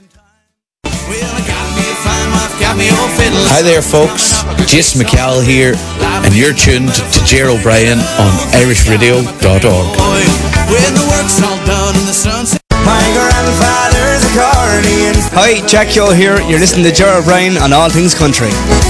Hi there folks, Jason McCall here, and you're tuned to Ger O'Brien on irishradio.org. Hi, Jack Hill here, you're listening to Ger O'Brien on All Things Country.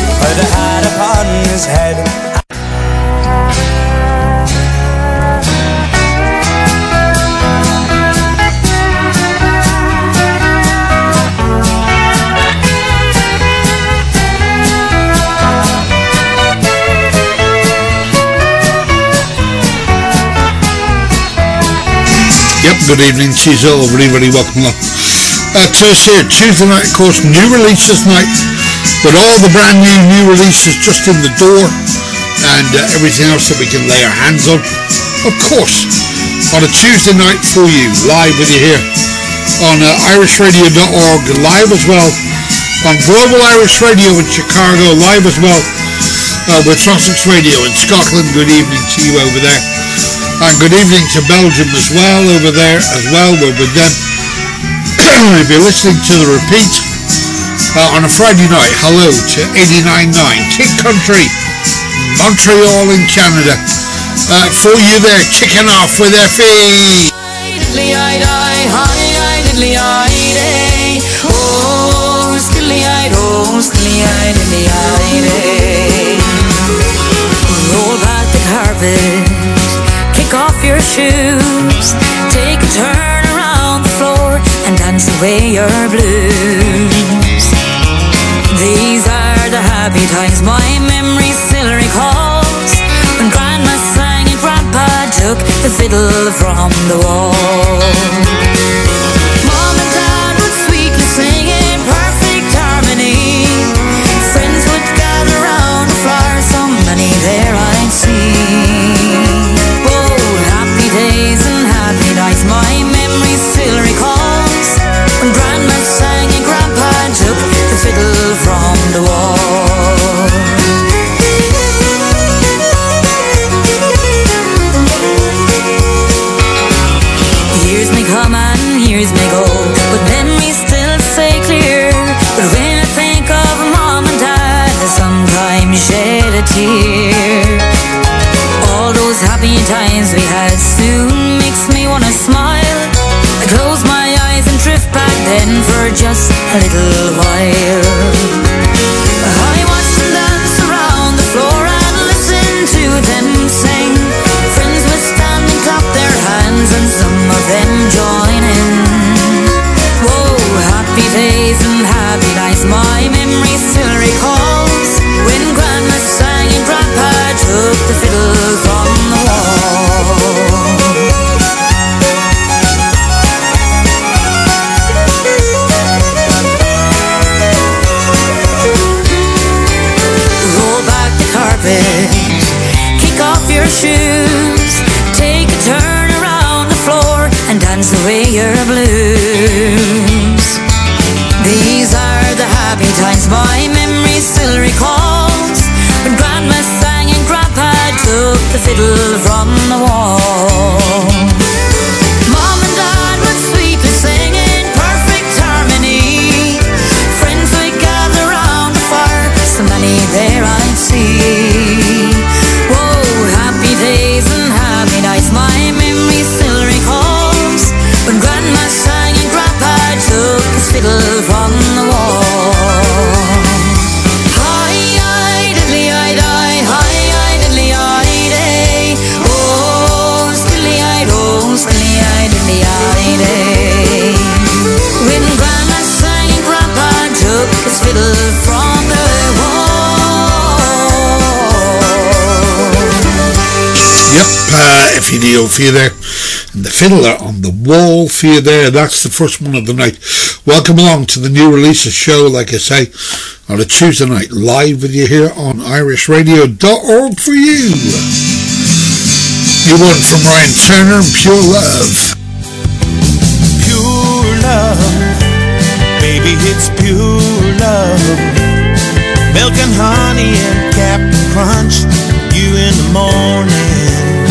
Yep, good evening, she's all very welcome along. To us here, Tuesday night, of course, new releases night, with all the brand new releases just in the door, and everything else that we can lay our hands on. Of course, on a Tuesday night for you, live with you here on irishradio.org, live as well on Global Irish Radio in Chicago, live as well with Sussex Radio in Scotland. Good evening to you over there. And good evening to Belgium as well, over there as well, we're with them. If you're listening to the repeat on a Friday night, hello to 89.9 Kick Country, Montreal in Canada. For you there, kicking off with their feet. Roll back the carpet, kick off your shoes, take a turn around the floor and dance away your blues. These are the happy times my memory still recalls, when Grandma sang and Grandpa took the fiddle from the wall. Mom and Dad would sweetly sing in perfect harmony, friends would gather round the fire, so many there I'd see. My memory still recalls, when Grandma sang and Grandpa took the fiddle from the wall. Years may come and years may go, but memories still stay clear. But when I think of Mom and Dad, I sometimes shed a tear. All those happy times we had soon makes me wanna smile. I close my eyes and drift back then for just a little while. I watch them dance around the floor and listen to them sing. Friends would stand and clap their hands and some of them join in. Whoa, happy days and happy nights my memory still recalls, when Grandma sang and Grandpa took the fiddle from the wall. Roll back the carpet, kick off your shoes, take a turn around the floor and dance away your blues. These are the happy times my memory still recalls, when Grandma sang and Grandpa took the fiddle from the wall. Mom and Dad would sweetly sing in perfect harmony, friends would gather round the fire, so many there I'd see. Whoa, happy days and happy nights my memory still recalls, when Grandma sang and Grandpa took his fiddle from the wall. When Grandma sang and Grandpa took his fiddle from the wall. Yep, if you deal for you there, and the fiddler on the wall for you there, that's the first one of the night. Welcome along to the new releases show, like I say, on a Tuesday night, live with you here on irishradio.org for you. New one from Ryan Turner and Pure Love. Pure love, baby, it's pure love. Milk and honey and Captain Crunch, you in the morning.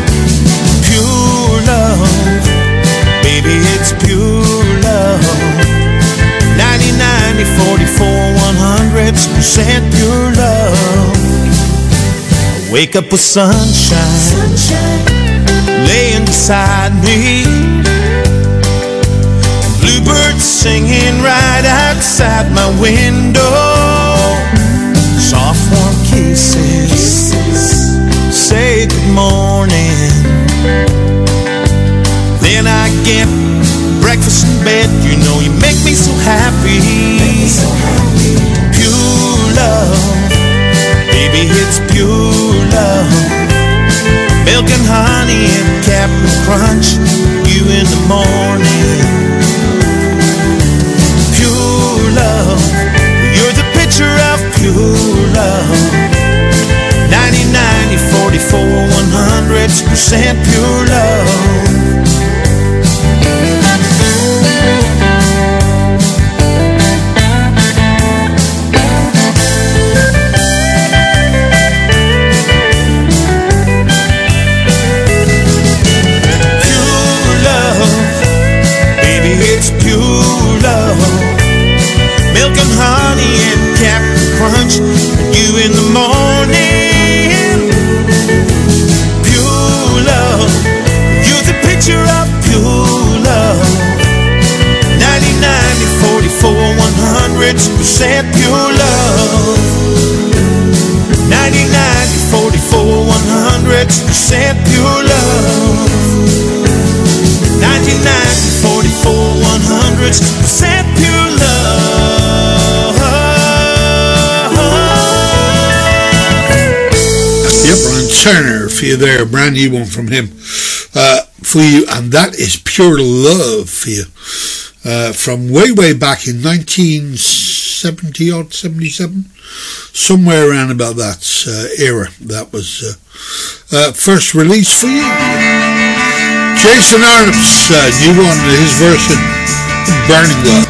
Pure love, baby, it's pure love. 99% pure love. I wake up with sunshine laying beside me, bluebirds singing right outside my window, soft warm kisses say good morning. Then I get breakfast in bed. You know you make me so happy. Pure love, baby, it's pure love. Milk and honey and Captain Crunch, you in the morning. Pure love, you're the picture of pure love. 90, 90, 44, 100% pure love. Milk and honey and Captain Crunch, you in the morning. Pure love, you're the picture of pure love. 90, 90, 44, 100% pure love. 90, 90, 44, 100% pure love. 90, 90, 44, 100% pure love. Yep, Brian Turner for you there, brand new one from him for you, and that is Pure Love for you from way back in 1970 odd 77, somewhere around about that era. That was first release for you. Jason Arnott's new one, his version, Burning Love.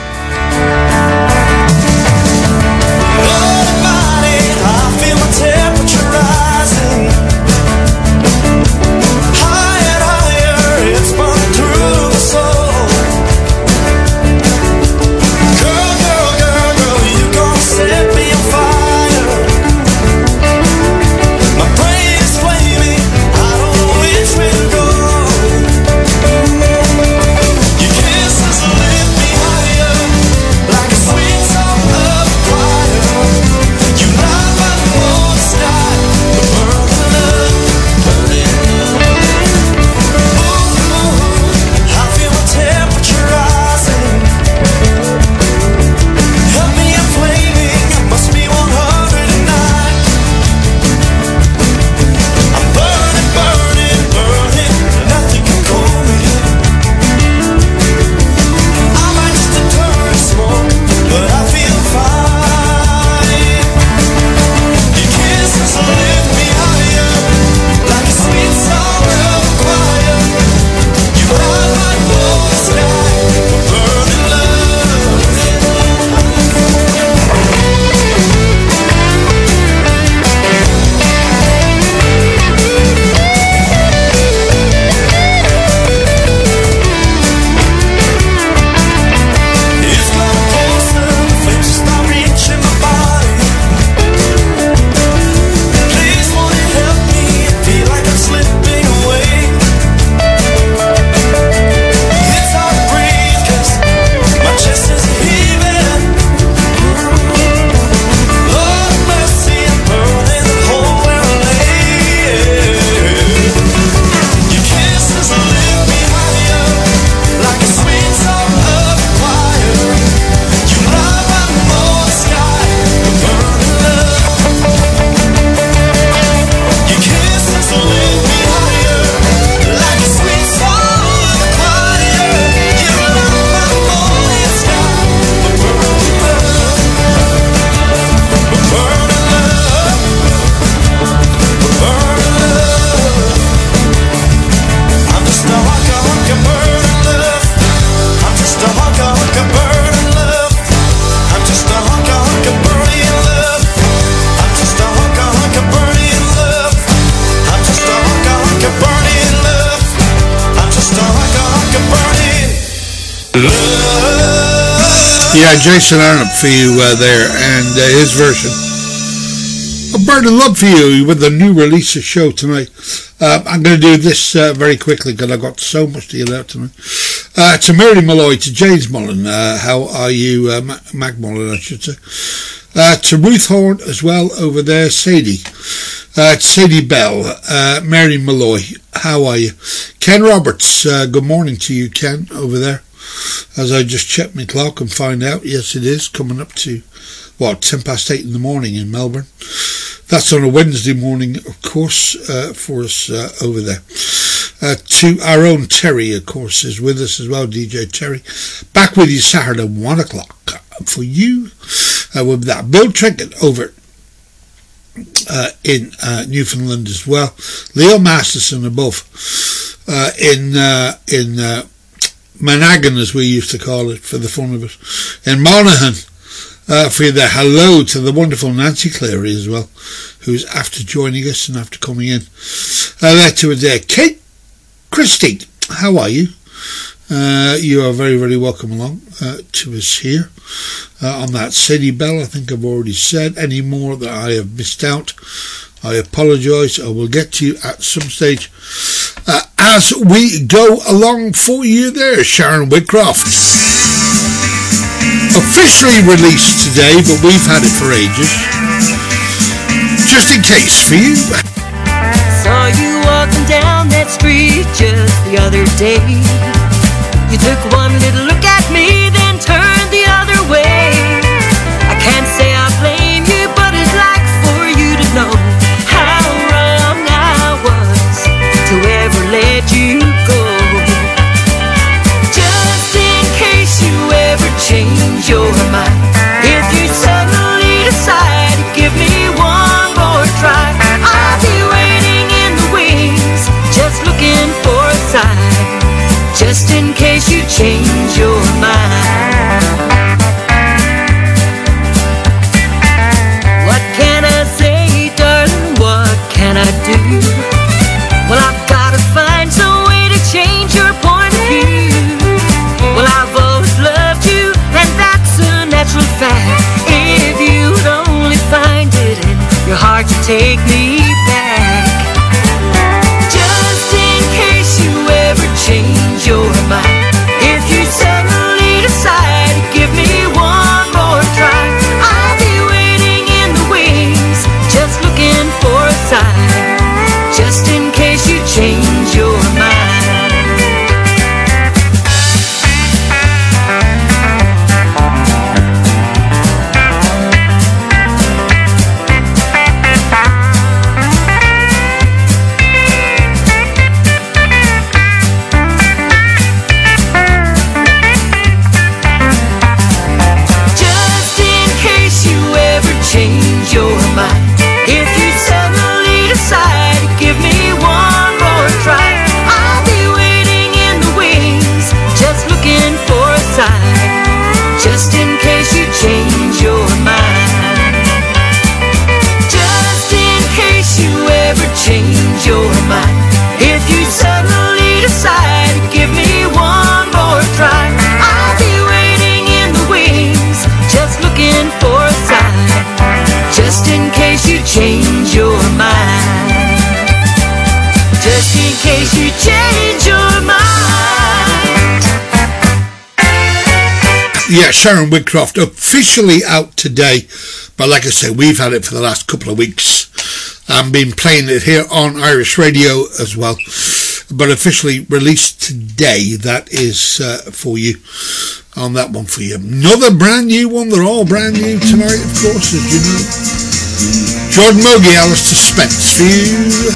Yeah, Jason Arnott for you there, and his version of Burning Love for you with the new releases show tonight. I'm going to do this very quickly because I've got so much to get out tonight. To Mary Malloy, to James Mullen, how are you? Mac Mullen, I should say. To Ruth Horn as well over there, Sadie. To Sadie Bell, Mary Malloy, how are you? Ken Roberts, good morning to you, Ken, over there. As I just checked my clock and find out, yes it is, coming up to, 8:10 in the morning in Melbourne. That's on a Wednesday morning, of course, for us over there. To our own Terry, of course, is with us as well, DJ Terry. Back with you Saturday, 1 o'clock for you with that. Bill Trinket over in Newfoundland as well. Leo Masterson above in Monaghan, as we used to call it, for the fun of it. In Monaghan, for you there. Hello to the wonderful Nancy Cleary as well, who's after joining us and after coming in. There to her there. Kate Christie, how are you? You are very, very welcome along to us here on that. Sadie Bell, I think I've already said. Any more that I have missed out, I apologise. I will get to you at some stage as we go along for you there. Sharon Whitcroft, officially released today, but we've had it for ages. Just in case for you. Saw you walking down that street just the other day. You took one little look at me, then turned the other way. I can't say I blame you, but I'd like for you to know how wrong I was to ever let you go. Just in case you ever change your mind, if you suddenly decide to give me one more try, I'll be waiting in the wings, just looking for a sign, just in case you change your mind. What can I say, darling? What can I do? Well, I've got to find some way to change your point of view. Well, I've always loved you, and that's a natural fact. If you'd only find it in your heart to take me back, just in case you ever change your mind, if you suddenly decide to give me one more try, I'll be waiting in the wings, just looking for a sign, just in case you change your mind. Change your mind, if you suddenly decide to give me one more try, I'll be waiting in the wings, just looking for a sign, just in case you change your mind. Just in case you ever change your mind, if you suddenly decide to give me one more try, I'll be waiting in the wings, just looking for a sign, just in case you change your mind, just in case you change your mind. Yeah, Sharon Whitcroft, officially out today, but like I say, we've had it for the last couple of weeks and been playing it here on Irish Radio as well, but officially released today. That is for you on that one for you. Another brand new one. They're all brand new tonight, of course, as you know. Jordan Mogi, Alistair Spence for you.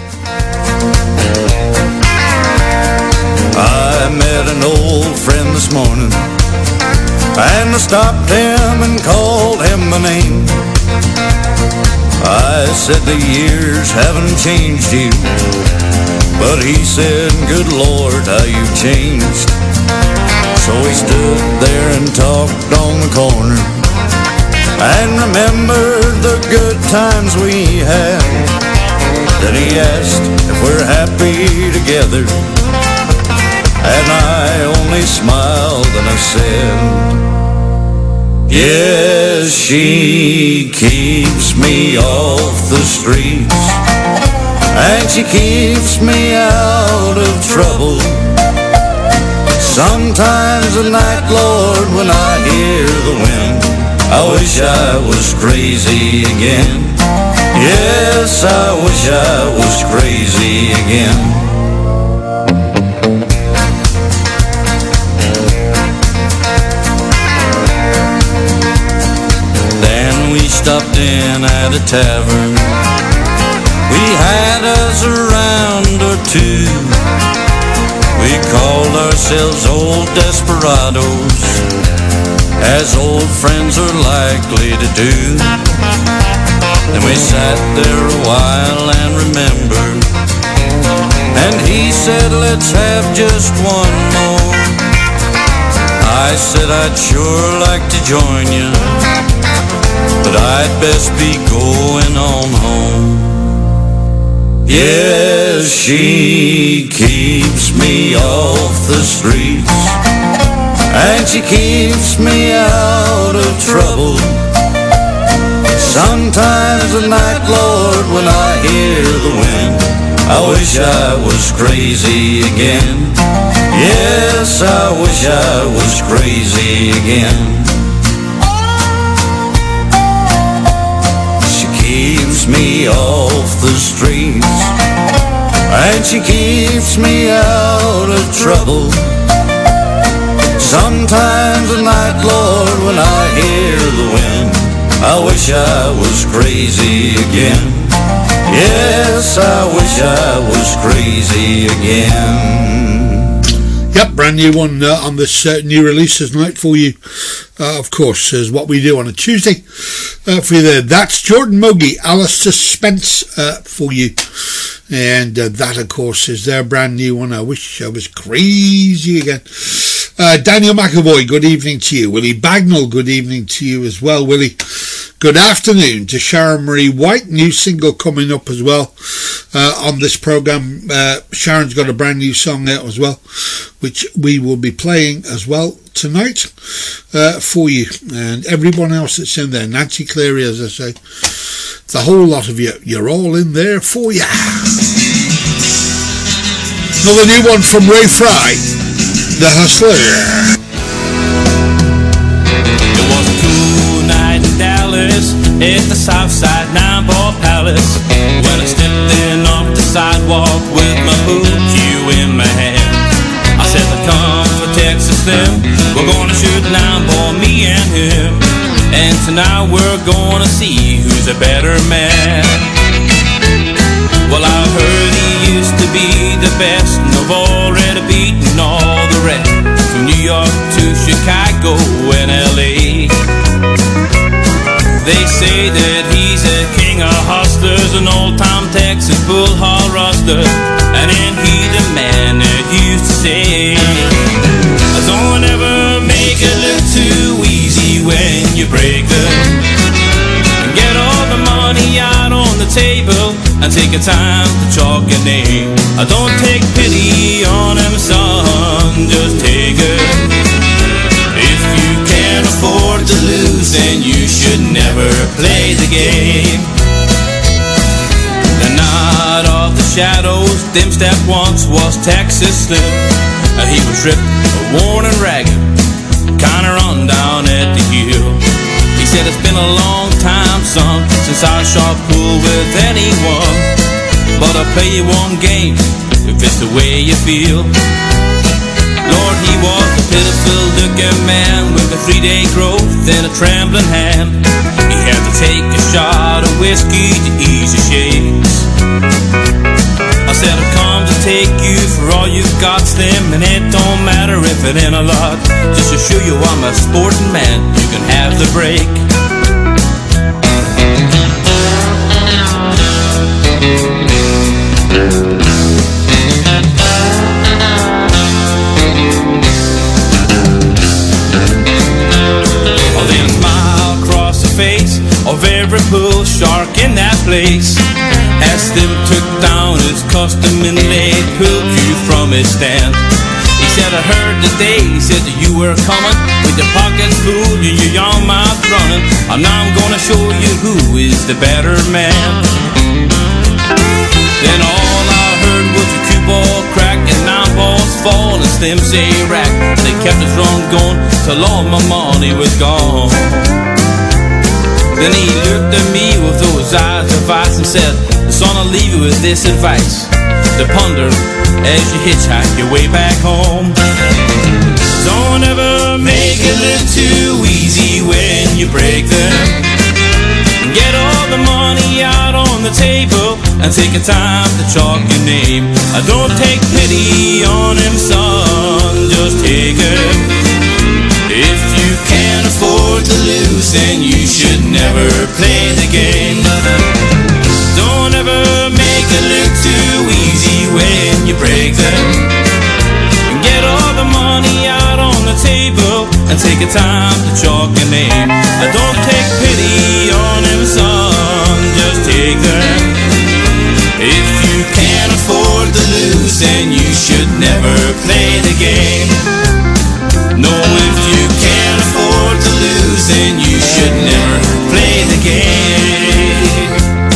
I met an old friend this morning, and I stopped him and called him by name. I said the years haven't changed you, but he said, good Lord, how you've changed. So we stood there and talked on the corner and remembered the good times we had. Then he asked if we're happy together, and I only smiled and I said, Yes, she keeps me off the streets, and she keeps me out of trouble. Sometimes at night, Lord, when I hear the wind, I wish I was crazy again. Yes, I wish I was crazy again. Then we stopped in at a tavern. We had us a round or two. We called ourselves Old Desperados, as old friends are likely to do. Then we sat there a while and remembered, and he said, let's have just one more. I said I'd sure like to join you, but I'd best be going on home. Yes, she keeps me off the streets, and she keeps me out of trouble. Sometimes at night, Lord, when I hear the wind, I wish I was crazy again. Yes, I wish I was crazy again. Keeps me off the streets, and she keeps me out of trouble. Sometimes at night, Lord, when I hear the wind, I wish I was crazy again. Yes, I wish I was crazy again. Yep, brand new one on this new releases night for you. Of course, is what we do on a Tuesday for you there. That's Jordan Mogi, Alistair Spence for you. And that, of course, is their brand new one. I wish I was crazy again. Daniel McAvoy, good evening to you. Willie Bagnall, good evening to you as well, Willie. Good afternoon to Sharon Marie White, new single coming up as well on this programme. Sharon's got a brand new song out as well, which we will be playing as well tonight for you. And everyone else that's in there, Nancy Cleary, as I say, the whole lot of you, you're all in there for you. Another new one from Ray Fry, The Hustler. At the Southside 9-Ball Palace, when I stepped in off the sidewalk with my boot cue in my hand, I said, I come for Texas Slim. We're gonna shoot 9-ball, me and him, and tonight we're gonna see who's a better man. Well, I heard he used to be the best, and I've already beaten all the rest, from New York to Chicago and LA. They say that he's a king of hustlers, an old-time Texas bull haul rustler, and ain't he the man that used to say, don't ever make it look too easy when you break them. Get all the money out on the table and take your time to chalk your name. Don't take pity on him, son, just take it. If you can't afford to lose, then you should never play the game. The night of the shadows, them step once was Texas Slim. He was ripped, worn and ragged, kinda run down at the heel. He said, it's been a long time, son, since I shot pool with anyone, but I'll play you one game if it's the way you feel. Lord, he was a pitiful-looking man with a 3-day growth and a trembling hand. He had to take a shot of whiskey to ease his shakes. I said, I've come to take you for all you've got, Slim, and it don't matter if it ain't a lot. Just to show you I'm a sporting man, you can have the break. Face of every bull shark in that place, as them took down his custom and laid pull cue from his stand. He said, I heard today, he said that you were coming with with your pockets full and your young mouth running. And now I'm gonna show you who is the better man. Then all I heard was a cue ball crack and 9 balls fall and Slim say rack. They kept us run going till all my money was gone. Then he looked at me with those eyes of ice and said, son, I'll leave you with this advice, to ponder as you hitchhike your way back home. Don't ever make it look too easy when you break them. Get all the money out on the table and take your time to chalk your name. I don't take pity on him, son, just take it. If you can't afford to lose, then you should never play the game. Don't ever make it look too easy when you break them. Get all the money out on the table and take your time to chalk your name. I don't take pity on him, son, just take them. If you can't afford to lose, then you should never play the game. No, if you can't afford to lose, then you should never play the game.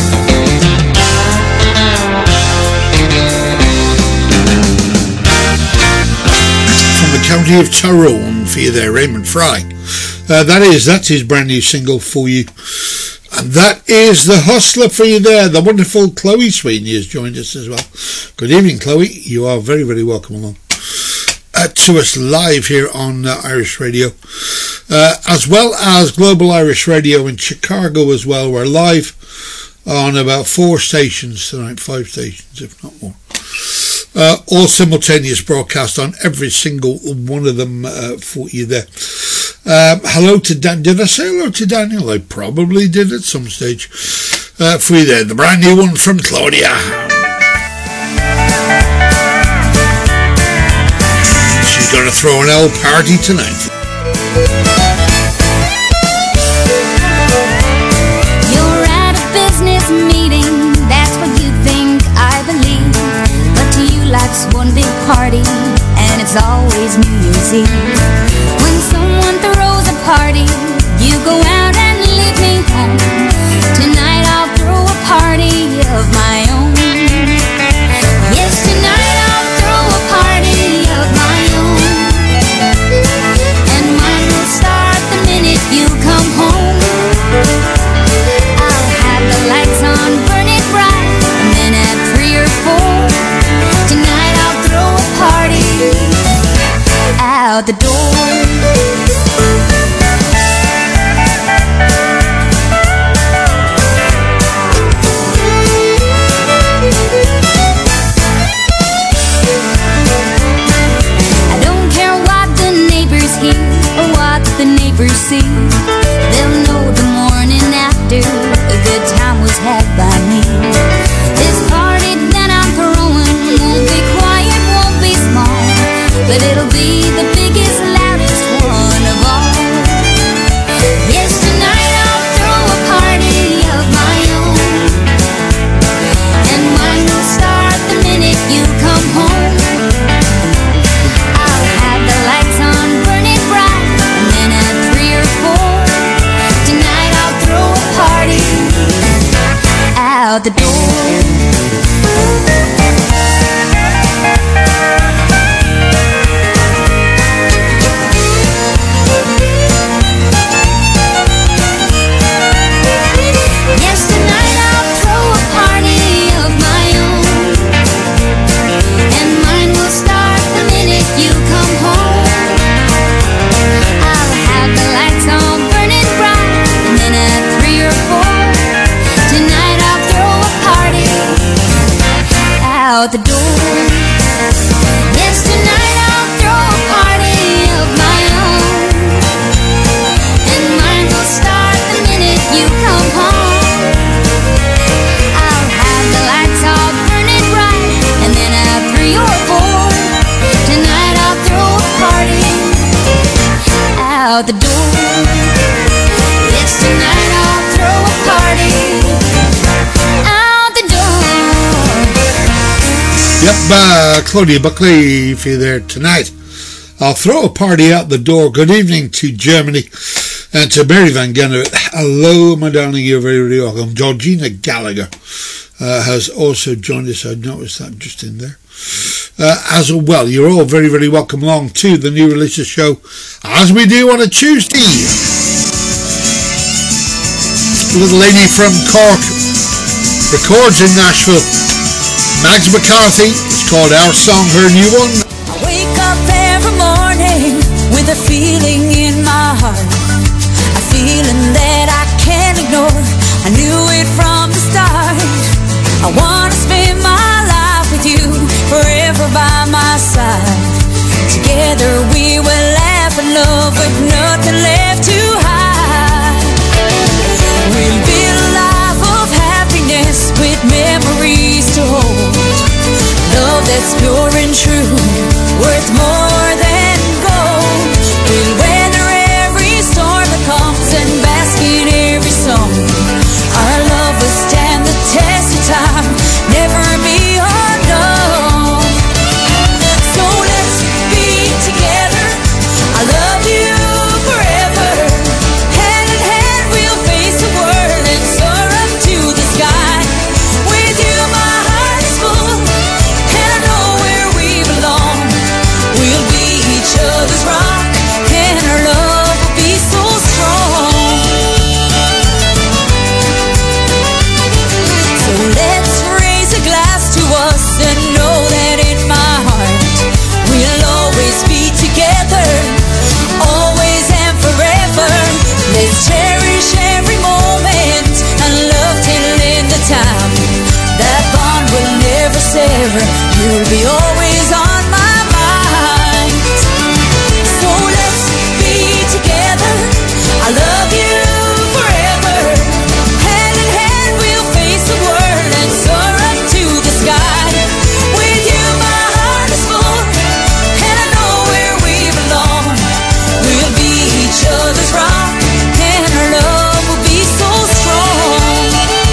From the county of Tyrone for you there, Raymond Fry. That's his brand new single for you. And that is The Hustler for you there. The wonderful Chloe Sweeney has joined us as well. Good evening, Chloe. You are very, very welcome along to us live here on Irish Radio, as well as Global Irish Radio in Chicago as well. We're live on about 4 stations tonight, 5 stations if not more. All simultaneous broadcast on every single one of them for you there. Hello to Dan. Did I say hello to Daniel? I probably did at some stage. For you there, the brand new one from Claudia. She's going to throw an L party tonight. You're at a business meeting, that's what you think, I believe. But to you life's one big party, and it's always New Year's Eve. When someone throws a party, you go out and leave me home. Tonight I'll throw a party of my own. Yes, tonight I'll throw a party of my own. And mine will start the minute you come home. I'll have the lights on, burn it bright, and then at 3 or 4, tonight I'll throw a party out the door. The neighbors see, they'll know the morning after a good time was had by me. This party that I'm throwing won't be quiet, won't be small, but it'll be the biggest, loudest one of all. Yes, tonight I'll throw a party of my own, and mine will start the minute you come home. I'll have the lights on, burn it bright, and then at 3 or 4, tonight I'll throw a party out the door. Yes, tonight I'll throw a party of my own, and mine will start the minute you come home. I'll have the lights on, burn it bright, and then at 3 or 4, tonight I'll throw a party out the door. Yes, tonight I'll throw a party of my own, and mine will start the minute you come home. I'll have the lights all burning bright, and then at 3 or 4, tonight I'll throw a party out the door. Yes, tonight I'll throw a party out the door. Yep, Claudia Buckley for you there tonight. I'll throw a party out the door. Good evening to Germany and to Mary Van Genner. Hello, my darling, you're very, very welcome. Georgina Gallagher has also joined us. I noticed that just in there. As well, you're all very, very welcome along to the New Releases show, as we do on a Tuesday. Little lady from Cork records in Nashville. Mags McCarthy. It's called Our Song, her new one. I wake up every morning with a feeling in my heart, a feeling that I can't ignore. I knew it from the start. I want to spend my life with you, forever by my side. Together we will laugh and love with nothing left to hide. We'll build a life of happiness with memories to hold. Love that's pure and true, worth more than gold. We'll weather every storm that comes and bask in every song. Our love will stand the test of time, never be undone. So let's be together. I love you forever. Hand in hand we'll face the world and soar up to the sky. With you my heart is full, and I know where we belong. We'll be each other's rock, and our love will be so strong. So let's raise a glass to us and know that in my heart we'll always be together, always and forever. Let's cherish every moment and love till in the time. That bond will never sever, you'll be always on my mind. So let's be together. I love you forever. Hand in hand we'll face the world and soar up to the sky. With you my heart is full, and I know where we belong. We'll be each other's rock, and our love will be so strong.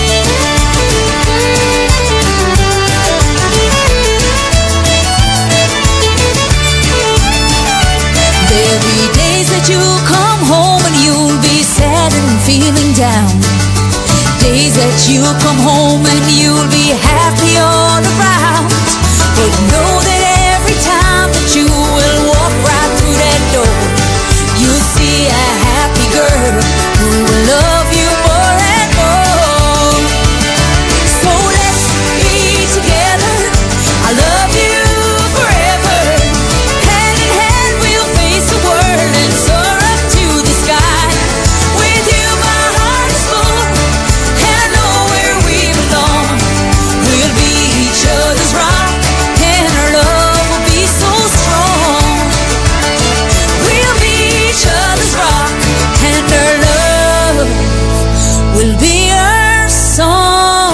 There'll be days that you'll come home and you'll be sad and feeling down. Days that you'll come home and you'll be happy all around. But know that every time that you will walk right through that door, you'll see a happy girl who will love you more and more. So let's be together. I love you forever. Hand in hand we'll face the world and soar up to the sky. With you my heart is full, and I know where we belong. We'll be each other's rock, and our love will be so strong. We'll be each other's rock, and our love will be our song.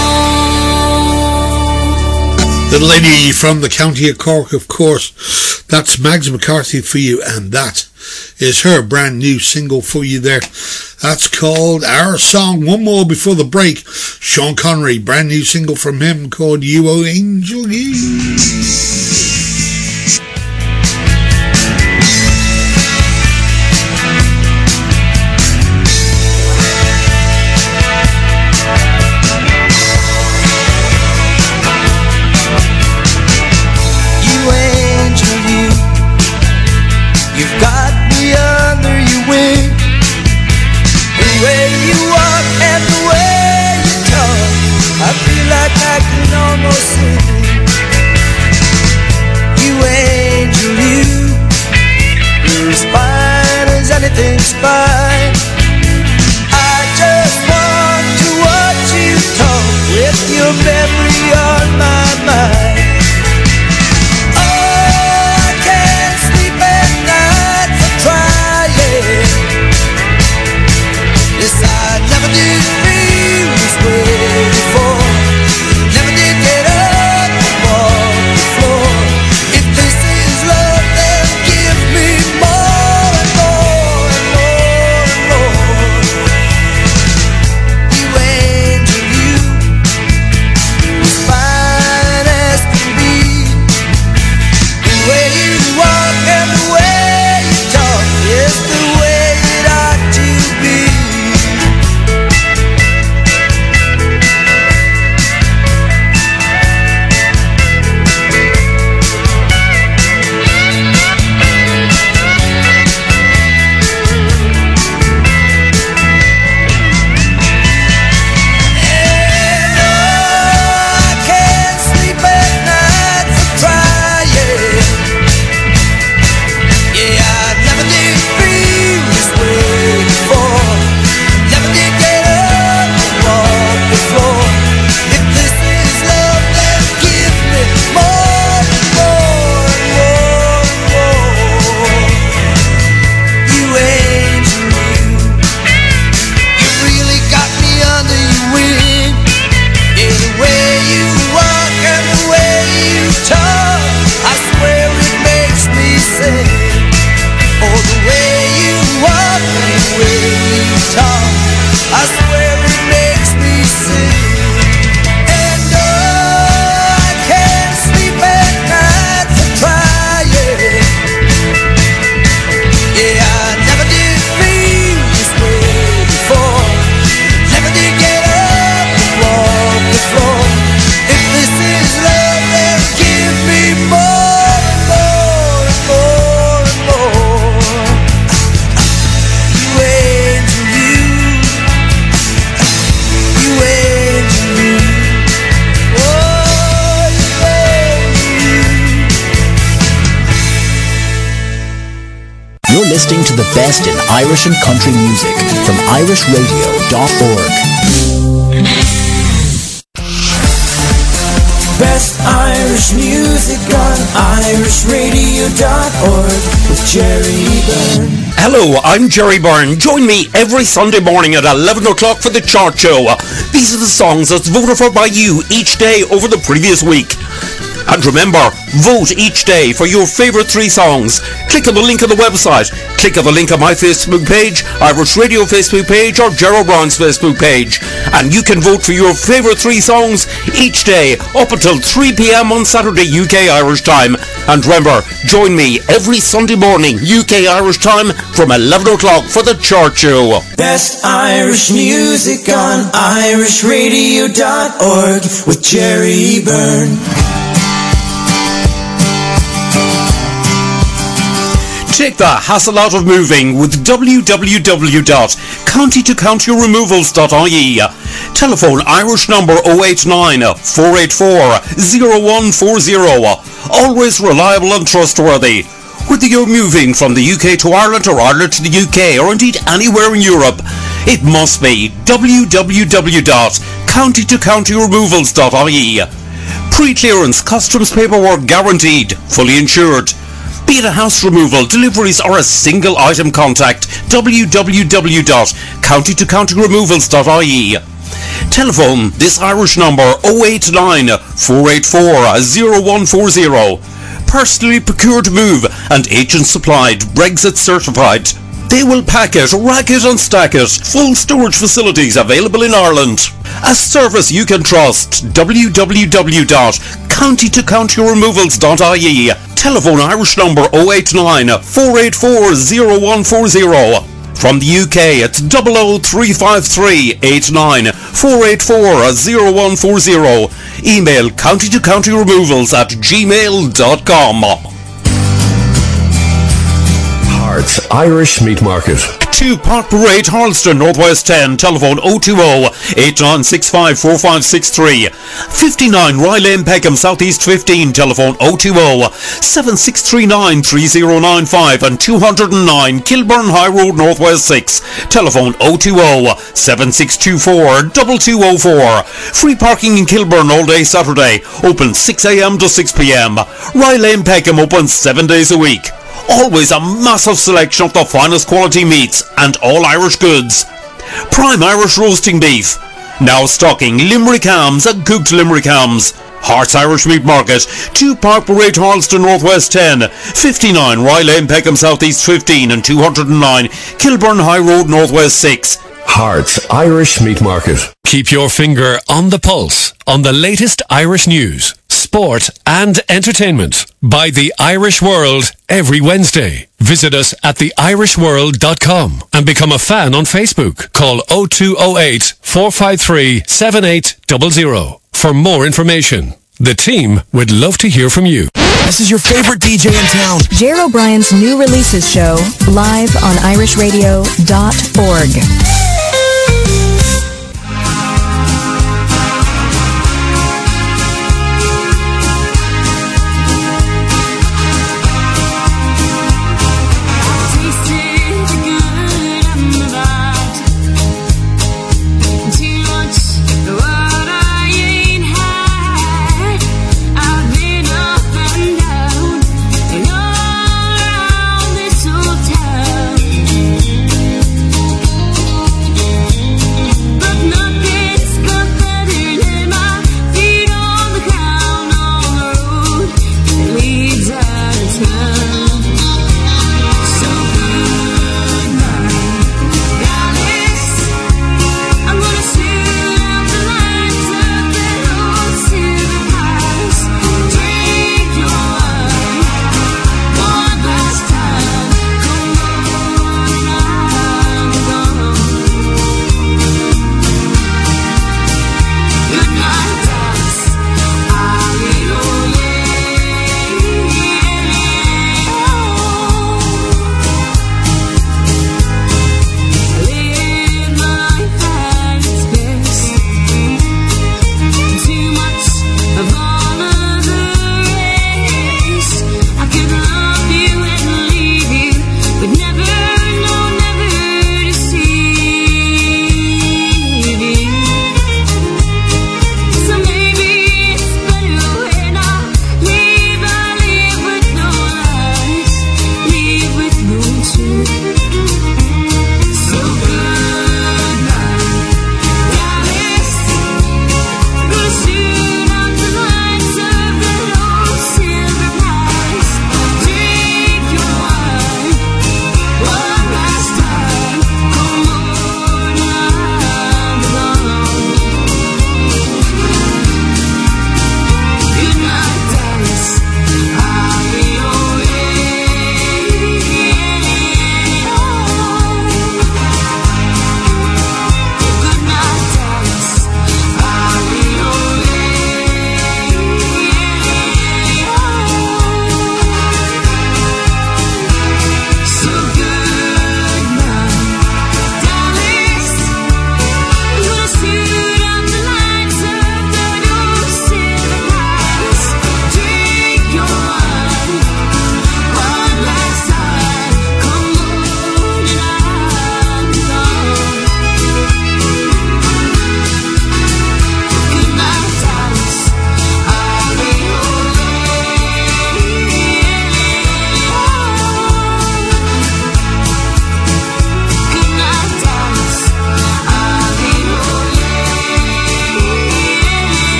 The lady from the county of Cork, of course. That's Mags McCarthy for you, and that is her brand new single for you there. That's called Our Song. One more before the break. Sean Connery, brand new single from him called You, O Angel, You. You angel, you've got me under your wing. The way you walk and the way you talk, I feel like I can almost sing. You angel, you're as fine as anything's fine. I just want to watch you talk with your memory on my mind. Yes, I never did feel this way before. Never did get up and walk the floor. If this is love, then give me more and more and more and more. You angel, you the best in Irish and country music from irishradio.org. Best Irish music on irishradio.org with Jerry Byrne. Hello, I'm Jerry Byrne. Join me every Sunday morning at 11 o'clock for the Chart Show. These are the songs that's voted for by you each day over the previous week. And remember, vote each day for your favourite 3 songs. Click on the link on the website. Click on the link on my Facebook page, Irish Radio Facebook page, or Ger O'Brien's Facebook page. And you can vote for your favourite 3 songs each day up until 3 p.m. on Saturday UK Irish time. And remember, join me every Sunday morning UK Irish time from 11 o'clock for the Chart Show. Best Irish music on irishradio.org with Jerry Byrne. Take the hassle out of moving with www.countytocountyremovals.ie. Telephone Irish number 089 484 0140. Always reliable and trustworthy. Whether you're moving from the UK to Ireland or Ireland to the UK or indeed anywhere in Europe, it must be www.countytocountyremovals.ie. Pre-clearance customs paperwork guaranteed, fully insured. Be it a house removal, deliveries or a single item, contact www.countytocountyremovals.ie. Telephone this Irish number 089 484 0140. Personally procured move and agent supplied, Brexit certified. They will pack it, rack it and stack it. Full storage facilities available in Ireland. A service you can trust. www.countytocountyremovals.ie. Telephone Irish number 089 484 0140. From the UK, it's 00353 89 484 0140. Email countytocountyremovals@gmail.com. Hearts Irish Meat Market. 2 Park Parade, Harleston, Northwest 10. Telephone 020-8965-4563. 59 Rye Lane, Peckham, Southeast 15. Telephone 020-7639-3095 and 209 Kilburn High Road, Northwest 6. Telephone 020-7624-2204. Free parking in Kilburn all day Saturday. Open 6 a.m. to 6 p.m. Rye Lane, Peckham open 7 days a week. Always a massive selection of the finest quality meats and all Irish goods. Prime Irish roasting beef. Now stocking Limerick hams and cooked Limerick hams. Hearts Irish Meat Market, 2 Park Parade, Harleston, Northwest 10, 59 Rye Lane, Peckham, Southeast 15 and 209 Kilburn High Road, Northwest 6. Hearts Irish Meat Market. Keep your finger on the pulse on the latest Irish news, sport and entertainment by The Irish World every Wednesday. Visit us at theirishworld.com and become a fan on Facebook. Call 0208 453 7800 for more information. The team would love to hear from you. This is your favorite DJ in town. Ger O'Brien's New Releases Show, live on irishradio.org.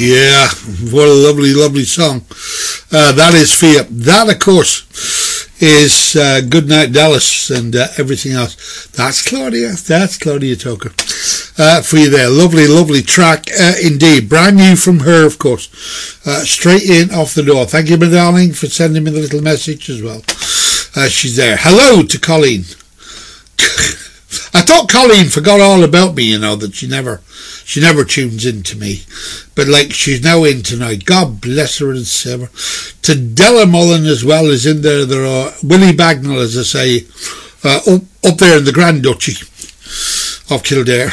Yeah, what a lovely, lovely song. That is for you. That, of course, is Goodnight Dallas and everything else. That's Claudia Toker for you there. Lovely, lovely track indeed. Brand new from her, of course. Straight in off the door. Thank you, my darling, for sending me the little message as well. She's there. Hello to Colleen. I thought Colleen forgot all about me, you know, that she never tunes in to me. But like, she's now in tonight. God bless her and save her. To Della Mullen as well is in there. There are Willie Bagnall, as I say, up there in the Grand Duchy of Kildare.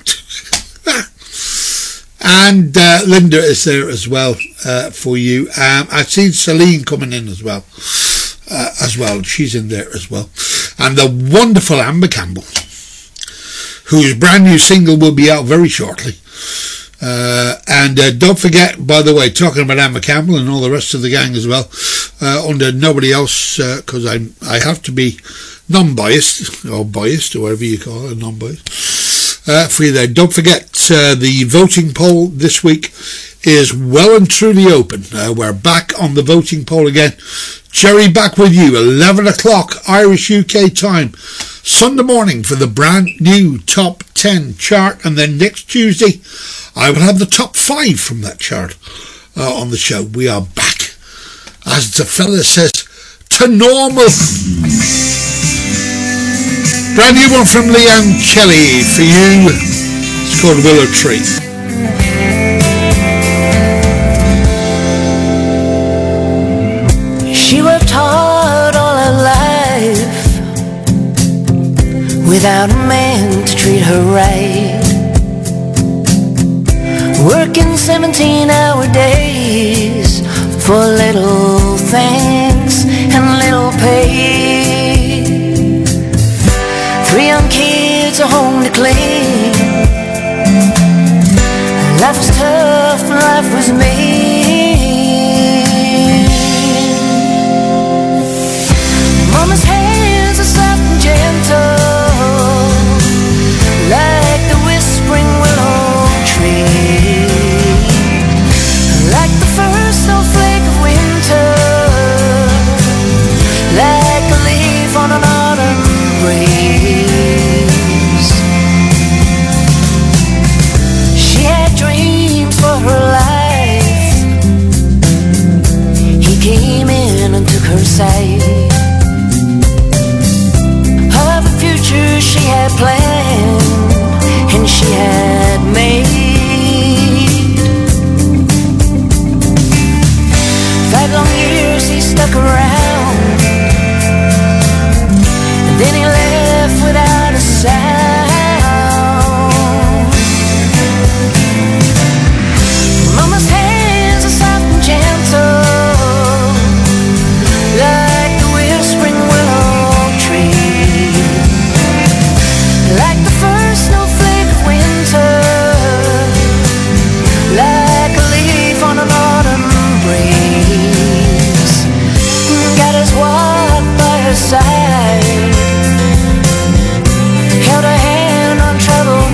And Linda is there as well for you. I've seen Celine coming in as well. She's in there as well. And the wonderful Amber Campbell, whose brand new single will be out very shortly. And don't forget, by the way, talking about Amber Campbell and all the rest of the gang as well, under nobody else, because I have to be non-biased, or biased, or whatever you call it, non-biased, for you there. Don't forget, the voting poll this week is well and truly open. We're back on the voting poll again. Jerry back with you, 11 o'clock Irish UK time, Sunday morning for the brand new top 10 chart, and then next Tuesday I will have the top 5 from that chart on the show. We are back, as the fella says, to normal. Brand new one from Leanne Kelly for you. It's called Willow Tree. She worked hard all her life without a man to treat her right, working 17-hour days for little thanks and little pay. 3 young kids, a home to clean. Life was tough and life was mean. Mama's hands are soft and gentle, like the whispering willow tree, like the first snowflake of winter, like a leaf on an autumn breeze. She had dreams for her life. He came in and took her side. She had planned and she had made. 5 long years he stuck around, and then he left without a sound. Mama's hands are soft and gentle, like the whispering willow tree, like the first snowflake of winter, like a leaf on an autumn breeze. Got his walk by her side, held her hand on troubled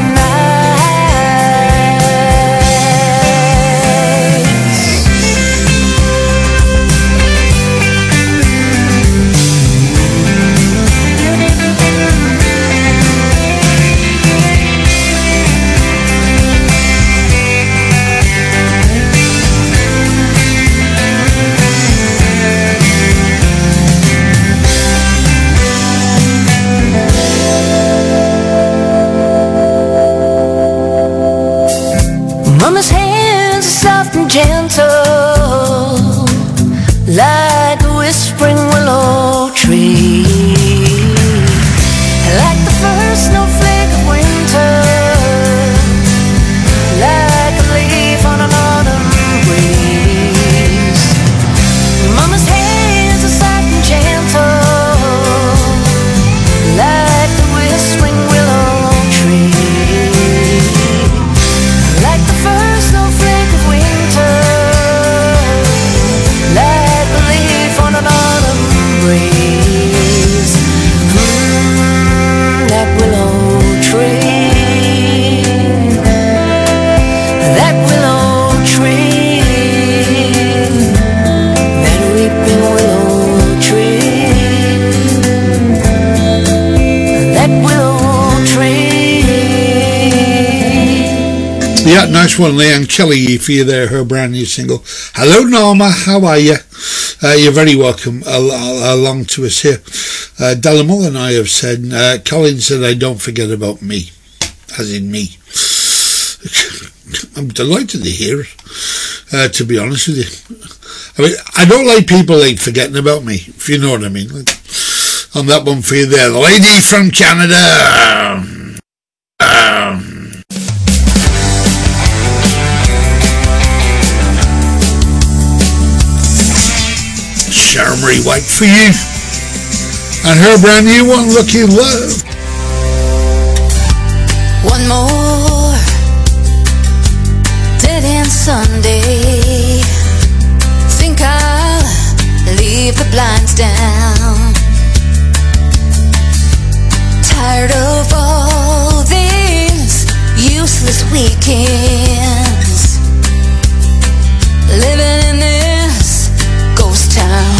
Mama's hands are soft and gentle, like a whispering willow tree, like the first snowflake of winter, like a leaf on an autumn breeze. Mama's hands are soft and gentle, like the whispering willow tree, like the first snowflake of winter, Yeah, nice one, Leanne Kelly, for you there, her brand new single. Hello, Norma, how are you? You're very welcome along to us here. Della Mull and I have said, Colin said, I don't forget about me, as in me. I'm delighted to hear it, to be honest with you. I mean, I don't like people like forgetting about me, if you know what I mean. On that one for you there, the lady from Canada. Sharmary White for you, and her brand new one, Lucky Love. One more dead end Sunday. Think I'll leave the blinds down. Tired of all these useless weekends, living in this ghost town.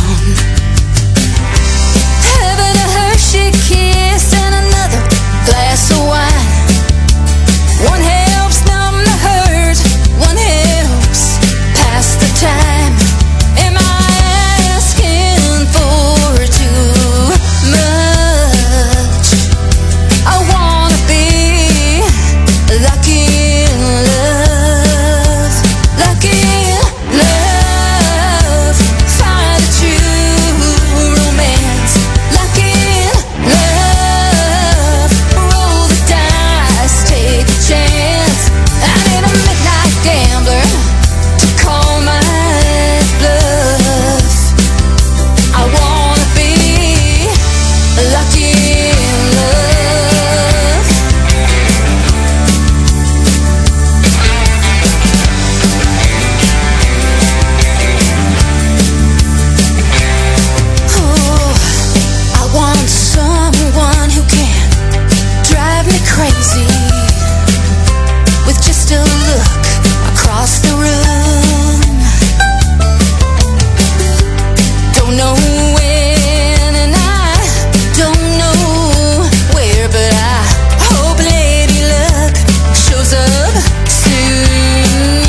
Having a Hershey kiss and another glass of wine. One helps numb the hurt, one helps pass the time. Am I asking for too much? I wanna be lucky in love, lucky in love. Find a true romance, lucky in love. Roll the dice, take a chance. I need a midnight gambler to call my bluff. I wanna be lucky in love. Oh, I want someone who can drive me crazy with just a look across the room. Don't know when and I don't know where, but I hope Lady Luck shows up soon.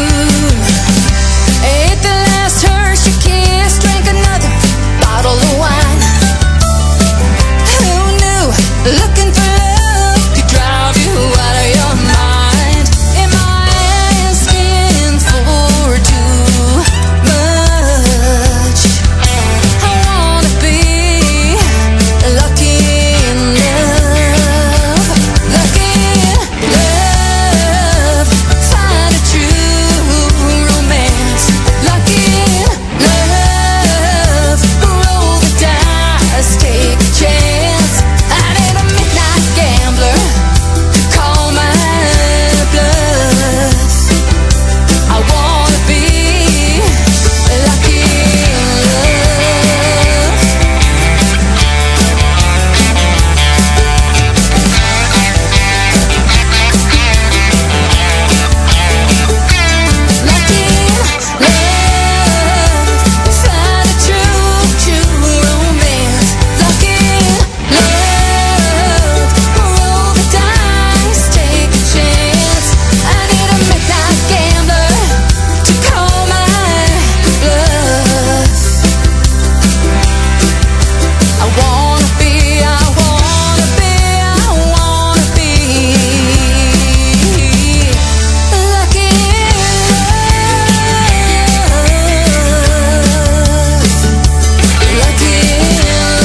Ate the last Hershey kiss, drank another bottle of wine. Who knew looking for love could drive you out of your mind? Am I asking for too much? I wanna be lucky in love, lucky in love. Find a true romance, lucky in love. Roll the dice, take a chance. I need a midnight gambler to call my bluff. I wanna be lucky in love. Lucky in love. Find a true romance, lucky in love. Roll the dice, take a chance. I need a midnight gambler to call my bluff. I wanna be lucky in love, lucky in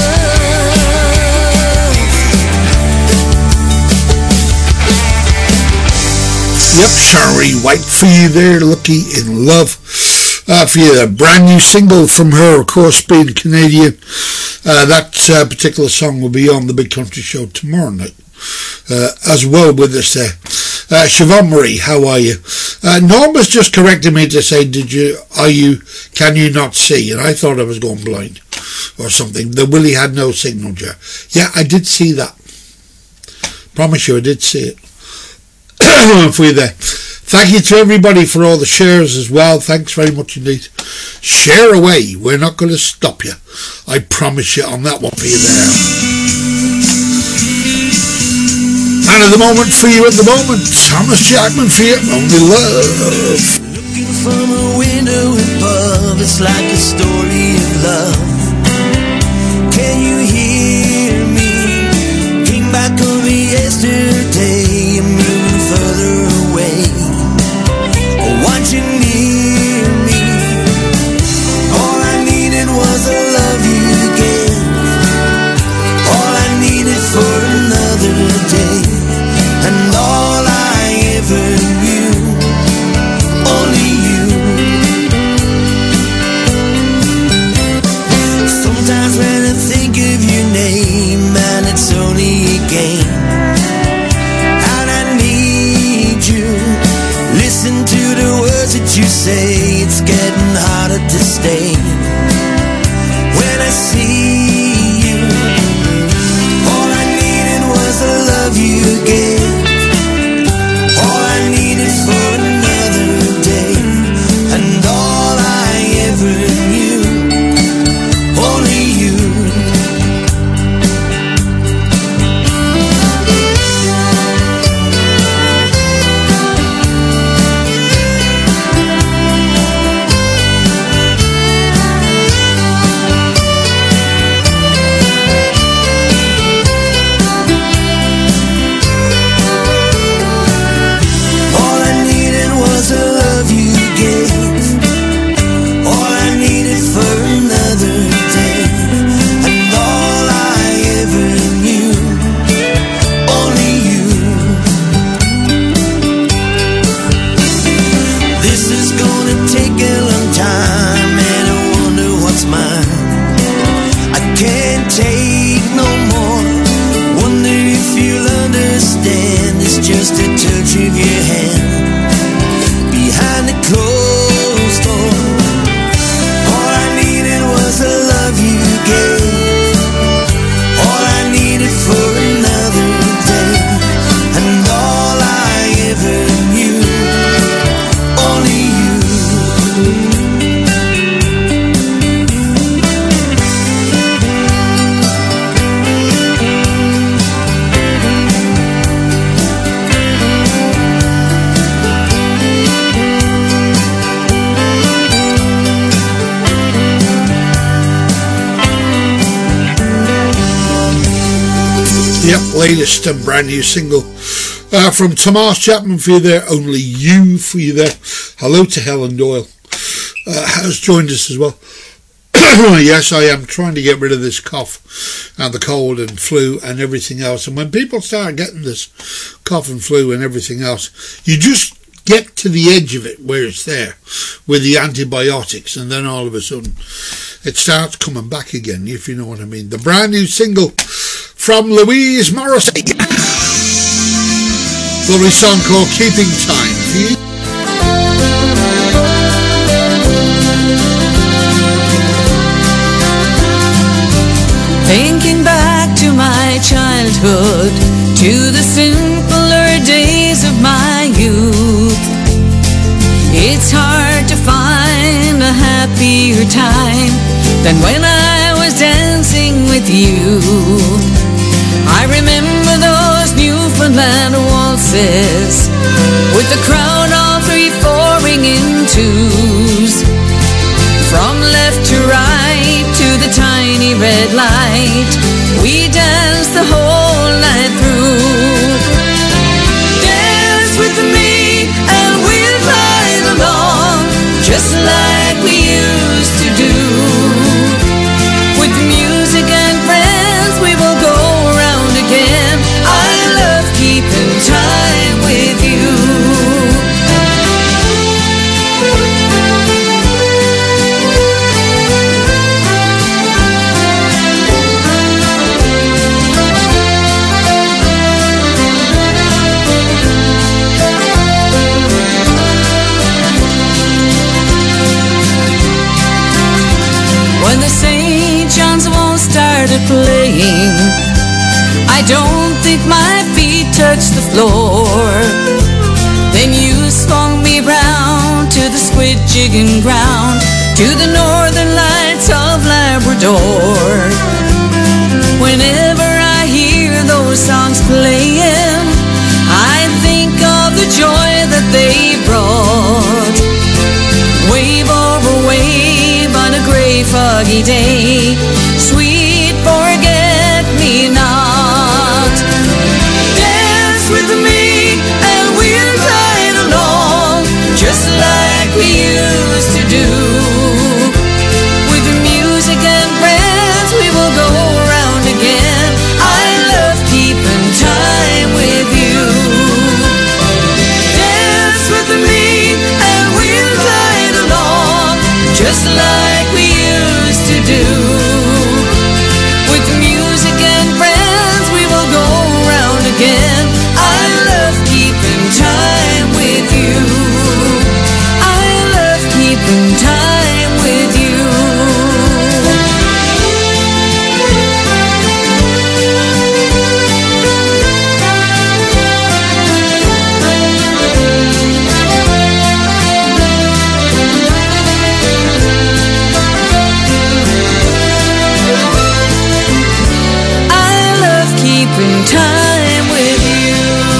love. Yep, Sharmary White for you there, Lucky in Love. For you, a brand new single from her, of course, being Canadian. That particular song will be on the Big Country Show tomorrow night, as well with us there. Siobhan Marie, how are you? Norma's just corrected me to say, can you not see? And I thought I was going blind or something. The Willie had no signal, Jar. Yeah, I did see that. Promise you, I did see it. For you there. Thank you to everybody for all the shares as well. Thanks very much indeed. Share away. We're not going to stop you. I promise you on that one for you there. And at the moment, for you at the moment, Thomas Chapman for you, Only Love. Looking from a window above, it's like a story of love. Can you hear me? Came back over yesterday, I'm moving further away. Want you near me? All I needed was a love you gave. All I needed for another day. And all I ever knew, only you. Sometimes when I think of your name, and it's only a game, and I need you. Listen to the words that you say, it's getting harder to stay. When I see you, all I needed was the love you gave. All I needed for another day. And all I ever knew, only you. Just a touch of your hand behind the closed door. All I needed was the love you gave. All I needed for another day. And all I ever knew, only you. Yep, latest and brand new single from Thomas Chapman for you there, Only You for you there. Hello to Helen Doyle, has joined us as well. Yes, I am trying to get rid of this cough and the cold and flu and everything else. And when people start getting this cough and flu and everything else, you just get to the edge of it where it's there with the antibiotics, and then all of a sudden it starts coming back again, if you know what I mean. The brand new single from Louise Morrissey, lovely song called Keeping Time for you. Thinking back to my childhood, to the simpler days of my youth, it's hard to find a happier time than when I was dancing with you. I remember those Newfoundland waltzes, with the crowd all three-fourring in twos, from left to right to the tiny red light, we danced the whole night through. Dance with me and we'll ride along, just like we used to do. With music and friends we will go around again. I love keeping time with you. When the St. John's Waltz started playing, I don't think my feet touched the floor. Then you swung me round to the squid jigging ground, to the northern lights of Labrador. Whenever I hear those songs playing, the joy that they brought. Wave over wave on a grey foggy day, sweet forget-me-not. Dance with me and we'll glide along, just like we used to do. With music and friends we will go round again. I love keeping time with you. Dance with me and we'll glide along, just like we used to do. With music and friends we will go round again. I love keeping time with you. I love keeping time with you. Keeping time with you.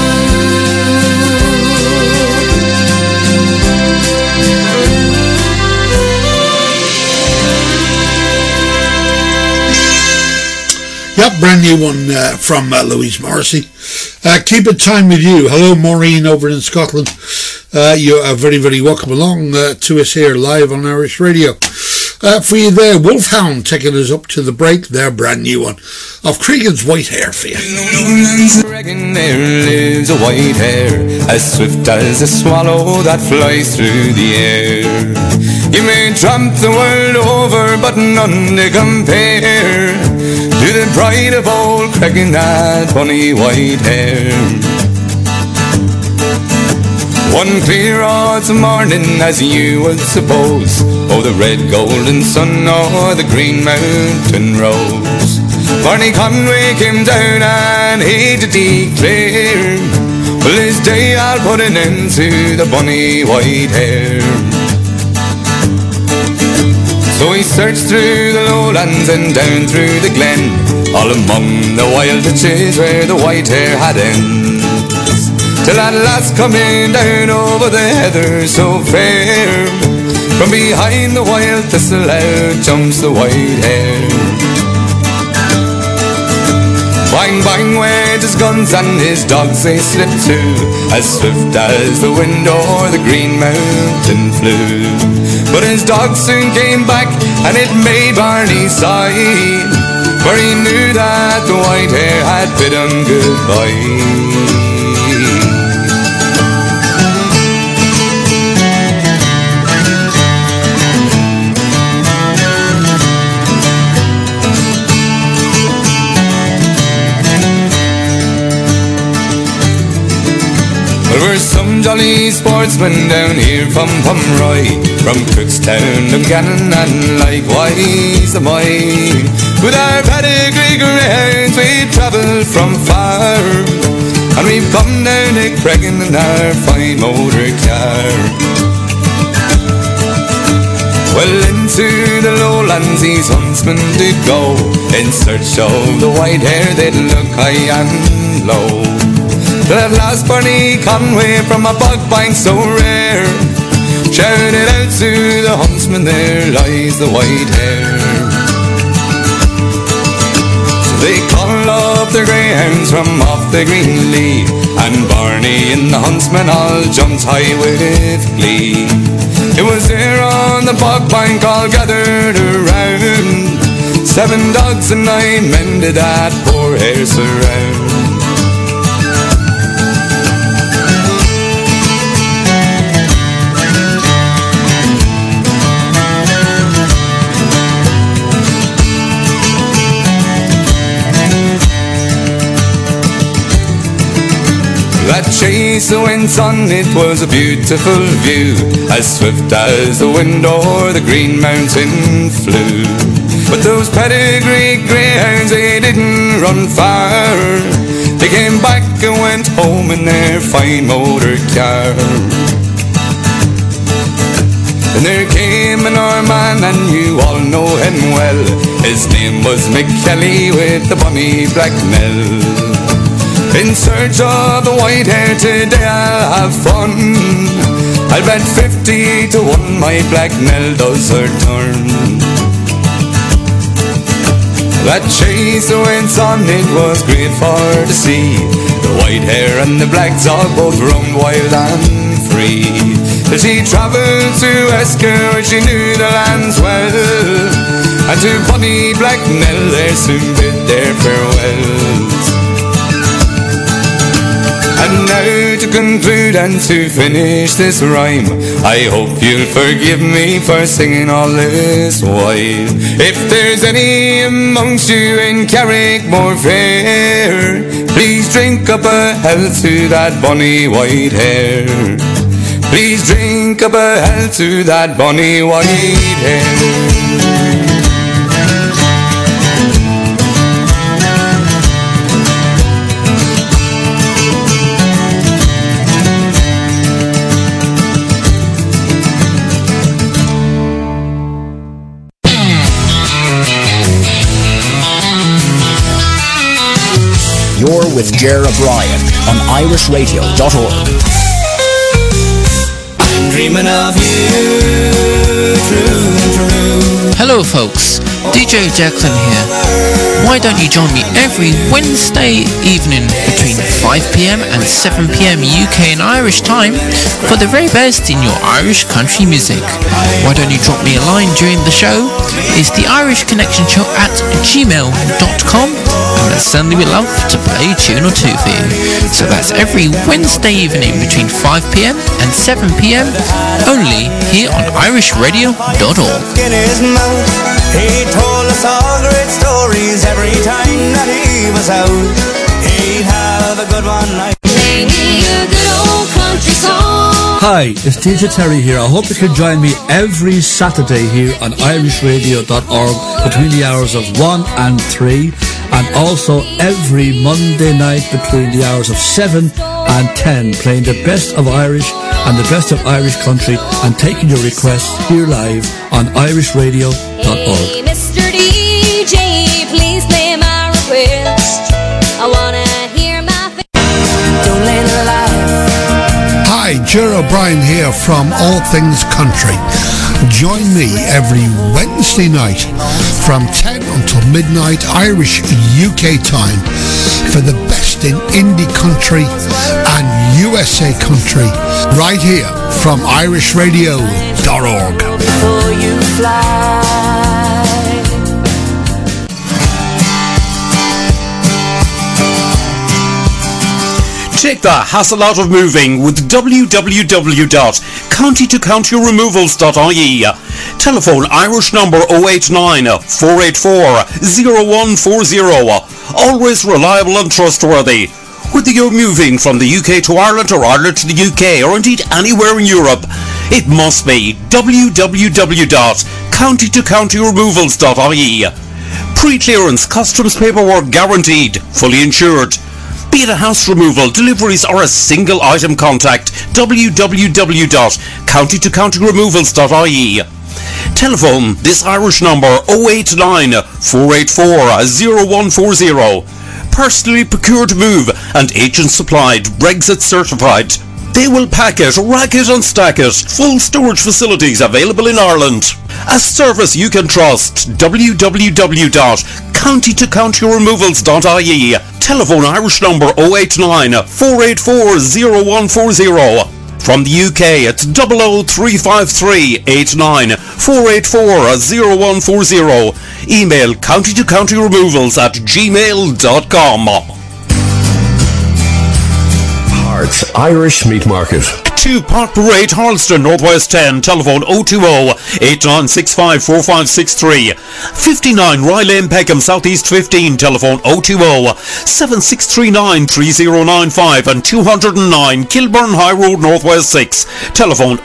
Yep, brand new one from Louise Morrissey. Keeping time with you. Hello, Maureen over in Scotland. You are very, very welcome along to us here live on Irish Radio. For you there, Wolfhound taking us up to the break, their brand new one of Cregan's White Hare for you. Cregan, there lives a white hare, as swift as a swallow that flies through the air. You may tramp the world over, but none to compare to the pride of old Cregan, that bonny white hare. One clear autumn morning, as you would suppose, oh, the red golden sun or the green mountain rose, Barney Conway came down and he did declare, well, this day I'll put an end to the bonny white hare. So he searched through the lowlands and down through the glen, all among the wild ditches where the white hare had ends, till at last coming down over the heather so fair, from behind the wild thistle out jumps the white hare. Bang bang went his guns and his dogs they slipped too, as swift as the wind o'er the green mountain flew. But his dogs soon came back and it made Barney sigh, for he knew that the white hare had bid him goodbye. There were some jolly sportsmen down here from Pomeroy, from Cookstown, Dungannon and likewise the Moy. With our pedigree greyhounds we travelled from far, and we've come down to Cregan in our fine motor car. Well, into the lowlands these huntsmen did go, in search of the white hare they'd look high and low. Till at last Barney Conway from a bog bank so rare shouted out to the huntsman, there lies the white hare. So they called up their greyhounds from off the green lea, and Barney and the huntsman all jumped high with glee. It was there on the bog bank all gathered around, 7 dogs and 9 men did that poor hare surround. That chase went on, it was a beautiful view, as swift as the wind o'er the green mountain flew. But those pedigree greyhounds, they didn't run far, they came back and went home in their fine motor car. And there came an Norman, and you all know him well, his name was Mick Kelly with the bonny black knell. In search of the white hair today I'll have fun. I'll bet 50 to 1 my black Nell does her turn. That chase went on, it was great for to see. The white hair and the black dog both roamed wild and free. Till she travelled to Esker where she knew the lands well, and to bonny black Nell there soon bid their farewells. And now to conclude and to finish this rhyme, I hope you'll forgive me for singing all this while. If there's any amongst you in Carrickmore Fair, please drink up a health to that bonny white hair. Please drink up a health to that bonny white hair. You're with Ger O'Brien on irishradio.org. I'm dreaming of you, true and true. Hello folks, DJ Declan here. Why don't you join me every Wednesday evening between 5pm and 7pm UK and Irish time for the very best in your Irish country music? Why don't you drop me a line during the show? It's the Irish Connection Show at gmail.com, and I'd certainly be love to play a tune or two for you. So that's every Wednesday evening between 5pm and 7pm, only here on irishradio.org. He told us all great stories every time that he was out. He'd have a good one night. Play me a good old country song. Hi, it's DJ Terry here. I hope you can join me every Saturday here on irishradio.org between the hours of 1 and 3, and also every Monday night between the hours of 7 and 10, playing the best of Irish and the best of Irish country and taking your requests here live on irishradio.org. Hey, Mr. DJ, please play my request. I wanna hear my Don't let it lie. Hi, Ger O'Brien here from All Things Country. Join me every Wednesday night from 10 until midnight Irish UK time for the best in indie country and USA country right here from irishradio.org. Before you fly. Take the hassle out of moving with www.countytocountyremovals.ie. Telephone Irish number 089 484 0140. Always reliable and trustworthy. Whether you're moving from the UK to Ireland or Ireland to the UK or indeed anywhere in Europe, it must be www.countytocountyremovals.ie. Pre-clearance customs paperwork guaranteed, fully insured. Be it a house removal, deliveries or a single item, contact www.countytocountyremovals.ie. Telephone this Irish number 089 484 0140. Personally procured move and agent supplied, Brexit certified. They will pack it, rack it and stack it. Full storage facilities available in Ireland. A service you can trust. www.countytocountyremovals.ie. Telephone Irish number 089 484 0140. From the UK, it's 00353 89 484 0140. Email countytocountyremovals@gmail.com. Hearts Irish Meat Market. 2 Park Parade, Harleston, Northwest 10. Telephone 020-8965-4563. 59 Rye Lane, Peckham, Southeast 15. Telephone 020-7639-3095 and 209 Kilburn High Road, Northwest 6. Telephone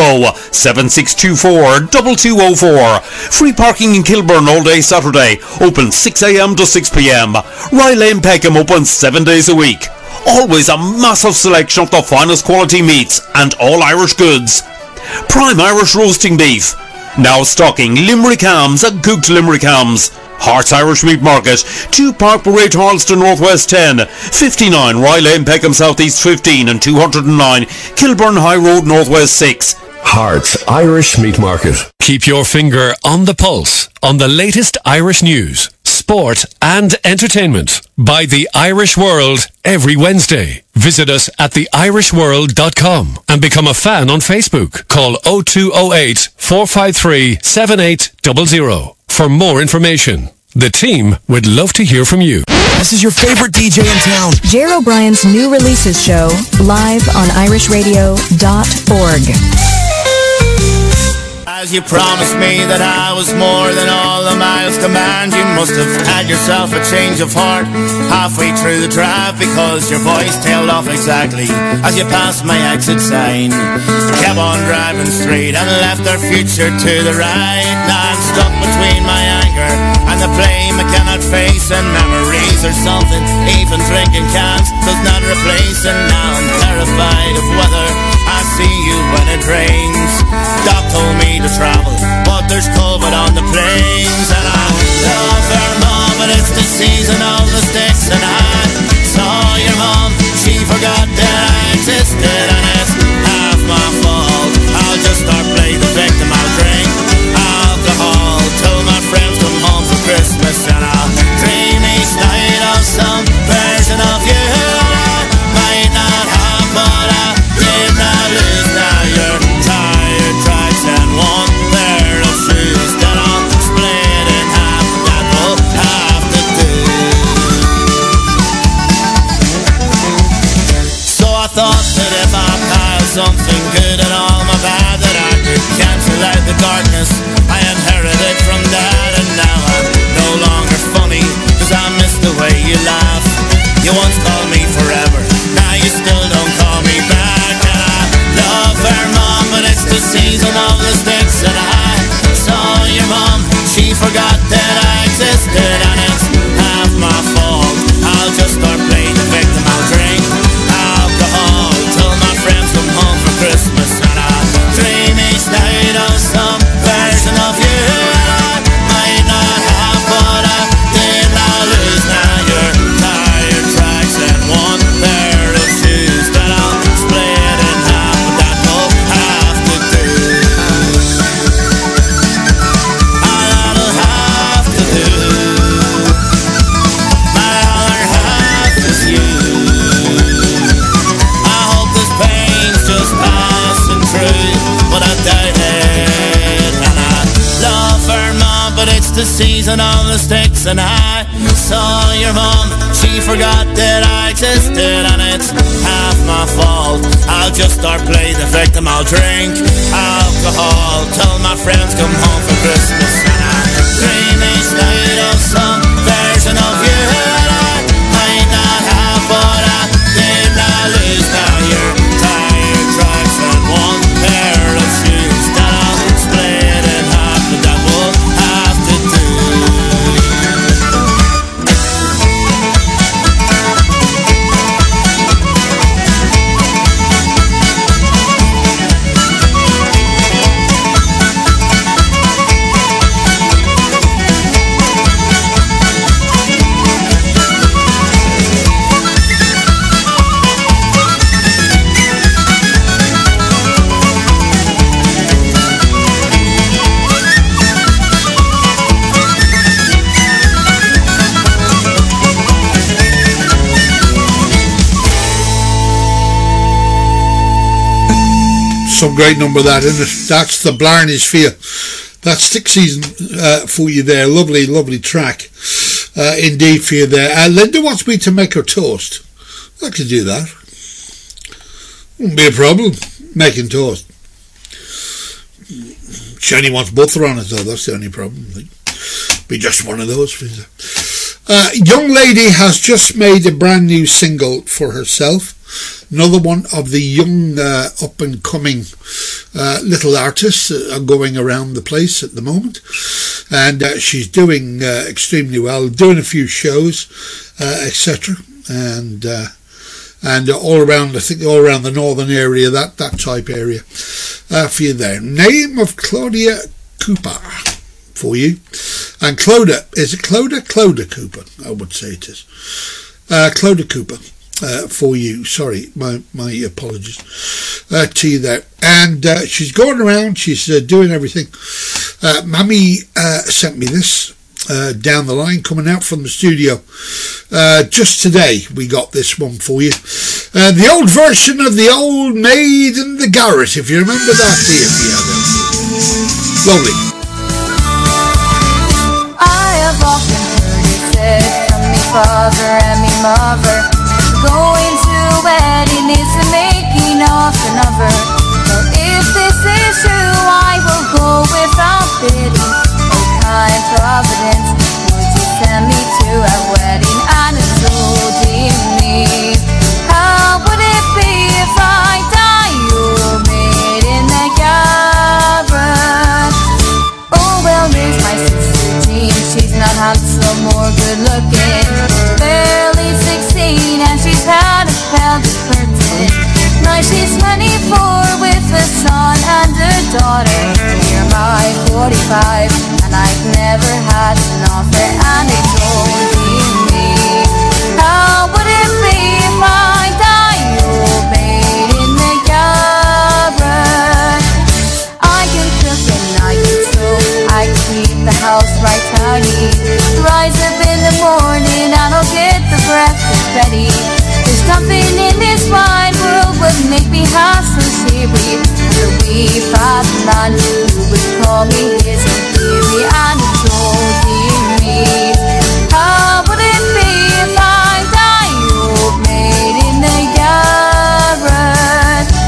020-7624-2204. Free parking in Kilburn all day Saturday. Open 6 a.m. to 6 p.m. Rye Lane, Peckham open 7 days a week. Always a massive selection of the finest quality meats and all Irish goods. Prime Irish roasting beef. Now stocking Limerick hams and cooked Limerick hams. Hearts Irish Meat Market, 2 Park Parade, Harleston Northwest 10, 59 Rye Lane, Peckham South East 15 and 209 Kilburn High Road Northwest 6. Hearts Irish Meat Market. Keep your finger on the pulse on the latest Irish news, sport and entertainment by The Irish World every Wednesday. Visit us at theirishworld.com and become a fan on Facebook. Call 0208 453 7800 for more information. The team would love to hear from you. This is your favorite DJ in town. Jer O'Brien's new releases show, live on irishradio.org. As you promised me that I was more than all the miles command, you must have had yourself a change of heart halfway through the drive, because your voice tailed off exactly as you passed my exit sign. Kept on driving straight and left our future to the right. Now I'm stuck between my anger and the flame I cannot face, and memories are something even drinking cans does not replace. And now I'm terrified of whether I see you when it rains. Doc told me to travel, but there's COVID on the plains. And I love her mom, but it's the season of the sticks. And I saw your mom, she forgot that I existed, and it's half my fault. I'll just start playing the victim. I'll drink alcohol till my friends come home for Christmas, and I'll dream each night of some version of you that I might not have, but I did not lose. Now you're tired tracks and one pair of shoes that I'll split in half. That will have to do. So I thought that if I piled something good and all my bad, that I could cancel out the darkness I inherited from Dad. And now I'm no longer funny, cause I miss the way you laugh. You once called me forever, now you still don't call me back. And I love her mom, but it's the season of the sticks. And I saw your mom, she forgot that I existed, and it's half my fault. I'll just start playing the victim. I'll drink alcohol till my friends come home for Christmas, and I'll dream each night of some version of you that I might not have, but I did not lose. Now you're tired tracks and one pair of shoes that I'll split in half, but that will have to do. That'll have to do. My other half is you. I hope this pain's just passing through, but I doubt it. And I love her mom, but it's the season of the sticks. And I saw your mom, she forgot that I existed, and it's half my fault. I'll just start playing the victim. I'll drink alcohol till my friends come home for Christmas, and I dream each night of some version of you that I might not have, but I did not lose. Now you're tired tracks and one pair of shoes that I'll split in half, but that will have to do. Some great number that, isn't it? That's the Blarneys for you. That's stick season for you there. Lovely, lovely track indeed for you there. Linda wants me to make her toast. I could do that. Wouldn't be a problem making toast. She only wants butter on it though. That's the only problem. Be just one of those. Young lady has just made a brand new single for herself. Another one of the young up and coming little artists are going around the place at the moment, and she's doing extremely well, doing a few shows, etc. And all around, I think all around the northern area, that type area for you there. Name of Claudia Cooper for you. And Clodagh, is it Clodagh? Clodagh Cooper, I would say it is. Clodagh Cooper, for you. Sorry, my apologies to you there. And she's going around, she's doing everything. Mammy sent me this down the line, coming out from the studio. Just today, we got this one for you. The old version of the Old Maid in the Garret, if you remember that, dear. Lovely. I have often heard it said from me father and me mother, going to a wedding is the making of another. So if this is true, I will go without bidding. Oh, kind Providence, would you send me to a wedding and a dear me? How would it be if I die, you maid in the garret? Oh, well, there's my sister Jean, she's not handsome or good looking, barely 16 and she's had a pelvic curtain. Now she's 24 with a son and a daughter. Near my 45 and I've never had an offer and they told me, how would it be if I die, old maid in the garret? I can cook and I can sew, I can keep the house right tidy, rise up in the morning and I'll get the breakfast ready. There's nothing in this wide world would make me half so cheery as a wee fat man who would call me his own dearie. And it told me, how would it be if I die, old maid in the garret?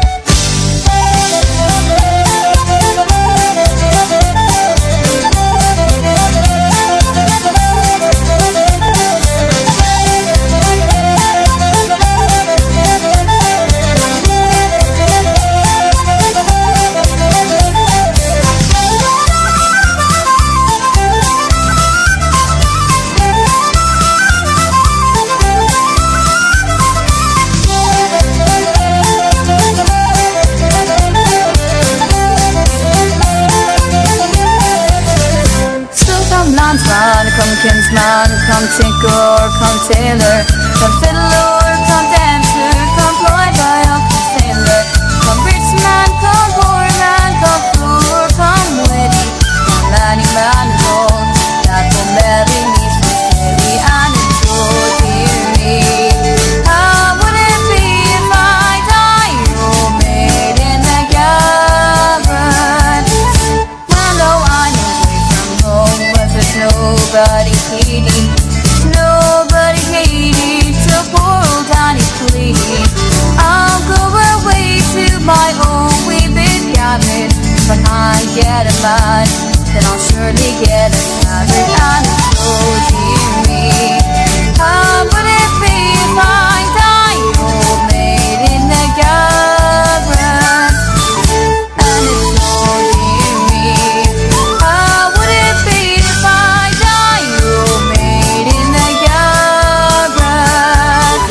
Man, come kinsman, come tinker, come tailor, come fiddler, come dancer, come boy by come sailor, come rich man, come poor man, come fool, come witty, come many man and all that will marry me sincerely. And it's so dear me, how would it be if I die, old maid in the garret? Well, though I'm away from home, but there's nobody heeding, nobody heeding to poor old Danny pleading. I'll go away to my own wee big garret. If I can't get a man, then I'll surely get a carrot. And it's so dear me, how would it be if I die, old maid in the garret? And it's so dear me, how would it be if I die, old maid in the garret?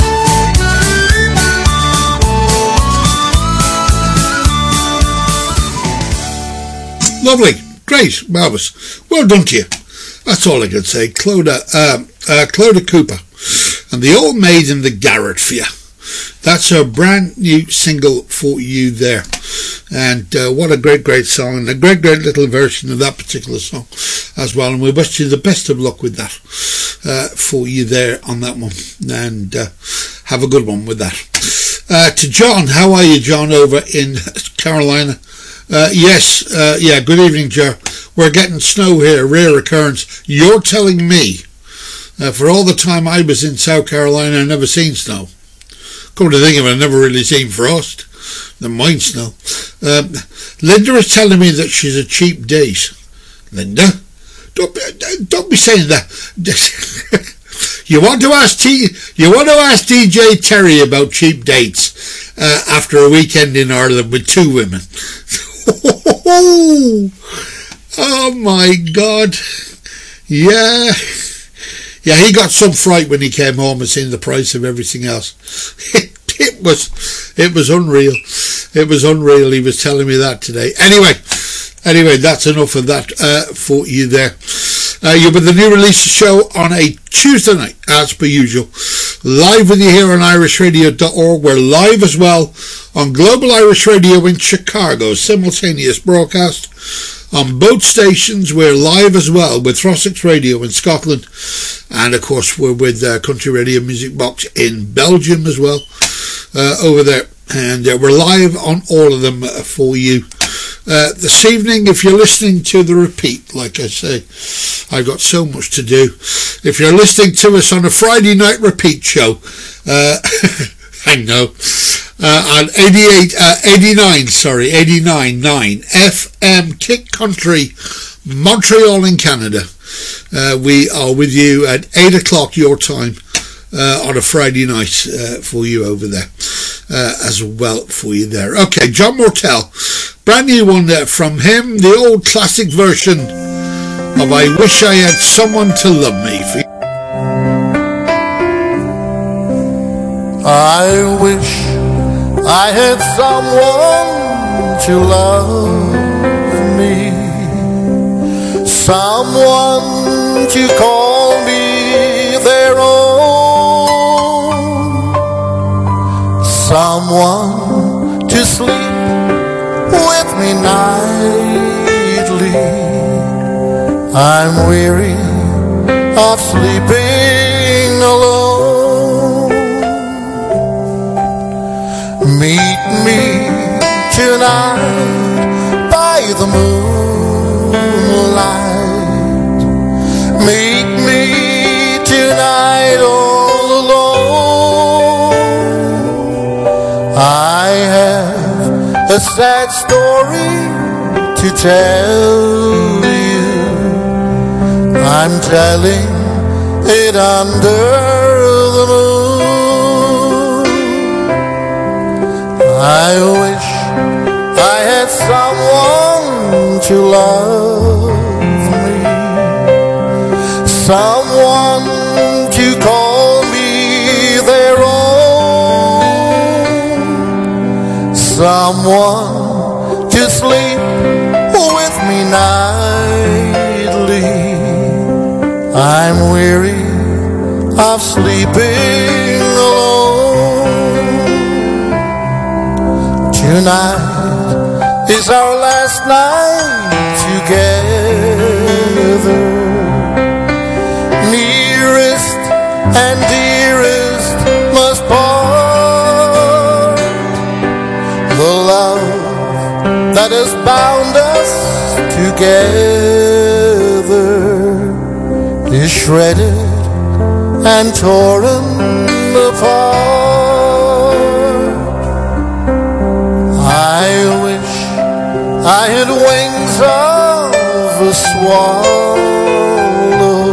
Lovely, great, marvellous. Well done to you. That's all I can say. Clodagh Cooper and the Old Maid in the Garret for you. That's her brand new single for you there. And what a great song, and a great little version of that particular song as well. And we wish you the best of luck with that for you there on that one. And have a good one with that. To John, how are you, John, over in Carolina? Yes, good evening, Joe. We're getting snow here, rare occurrence. You're telling me, for all the time I was in South Carolina, I never seen snow. Come to think of it, I never really seen frost. Never mind snow. Linda is telling me that she's a cheap date. Linda? Don't be saying that. You want to ask DJ Terry about cheap dates after a weekend in Ireland with two women. Oh my God. Yeah, he got some fright when he came home and seen the price of everything else. It was unreal. It was unreal. He was telling me that today. Anyway, that's enough of that for you there. You're with the New Releases show on a Tuesday night, as per usual. Live with you here on irishradio.org. We're live as well on Global Irish Radio in Chicago, simultaneous broadcast on both stations. We're live as well with Trossachs Radio in Scotland, and of course we're with Country Radio Music Box in Belgium as well, over there, and we're live on all of them for you. This evening, if you're listening to the repeat, like I say, I've got so much to do. If you're listening to us on a Friday night repeat show, I know, on 89.9 FM Kick Country, Montreal in Canada. We are with you at 8 o'clock your time on a Friday night for you over there, as well for you there. Okay, John Mortell, brand new one from him, the old classic version of I Wish I Had Someone to Love Me. I wish I had someone to love me, someone to call me their own, someone to sleep with me nightly. I'm weary of sleeping alone. Meet me tonight by the moonlight. Meet me tonight all alone. I have a sad story to tell you. I'm telling it under the moon. I wish I had someone to love me, someone to call me their own, someone to sleep with me nightly. I'm weary of sleeping alone. Tonight is our last night together. Nearest and dearest must part. The love that has bound us together is shredded and torn apart. I wish I had wings of a swallow,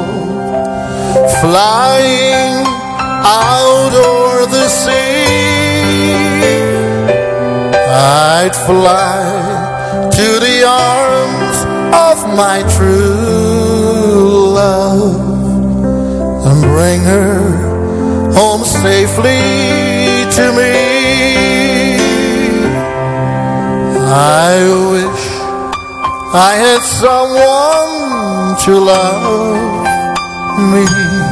flying out o'er the sea. I'd fly to the arms of my true love and bring her home safely to me. I wish I had someone to love me,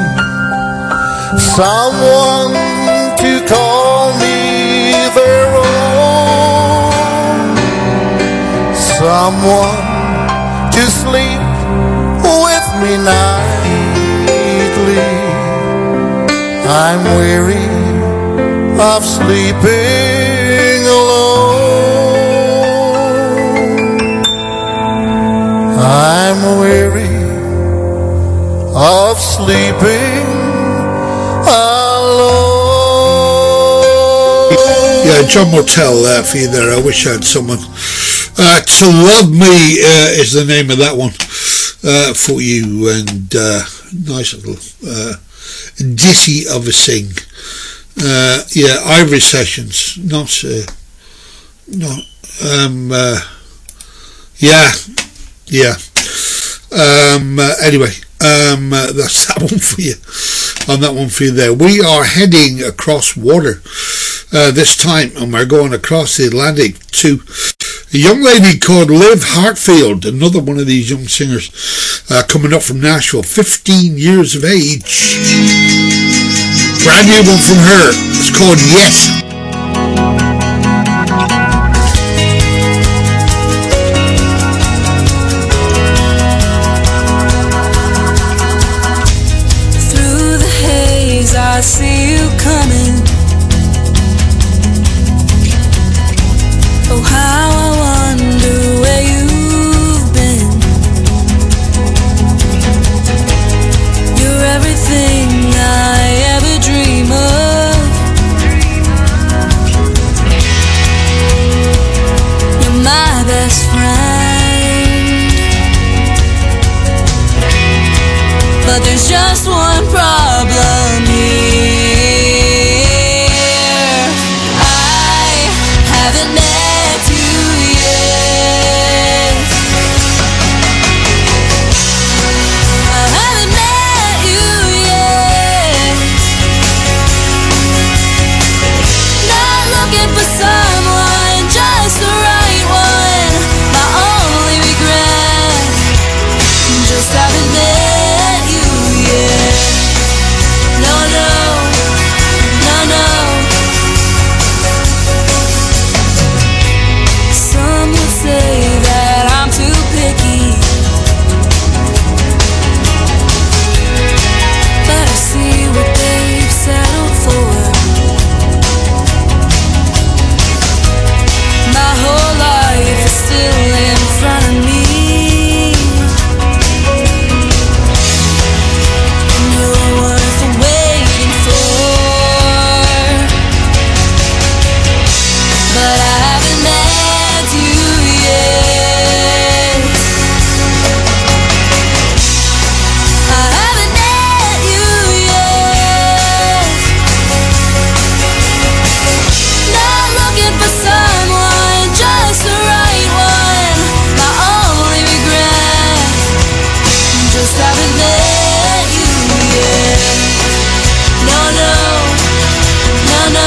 someone to call me their own, someone to sleep with me nightly. I'm weary of sleeping alone. I'm weary of sleeping alone. Yeah, John Mortell for you there. I wish I had someone to love me is the name of that one for you, and nice little ditty of a sing. Yeah, Irish Sessions, yeah. Anyway, that's that one for you. On that one for you there. We are heading across water this time, and we're going across the Atlantic to a young lady called Liv Hartfield, another one of these young singers. coming up from Nashville, 15 years of age. Brand new one from her. It's called Yes. Through the haze, I see you coming. Oh, how I wonder where you've been. You're everything I ever dream of. You're my best friend. But there's just one problem here. I haven't met you yet. I haven't met you yet. Not looking for someone, just the right one. My only regret, just haven't met you yet. No, no, no, no. Some would say that I'm too picky, but I see what they've settled for. My whole life is still in front of me. You're worth waiting for, but I haven't met you yet. I haven't met you yet. Not looking for someone, just the right one. My only regret, just haven't met you yet. No, no, no, no.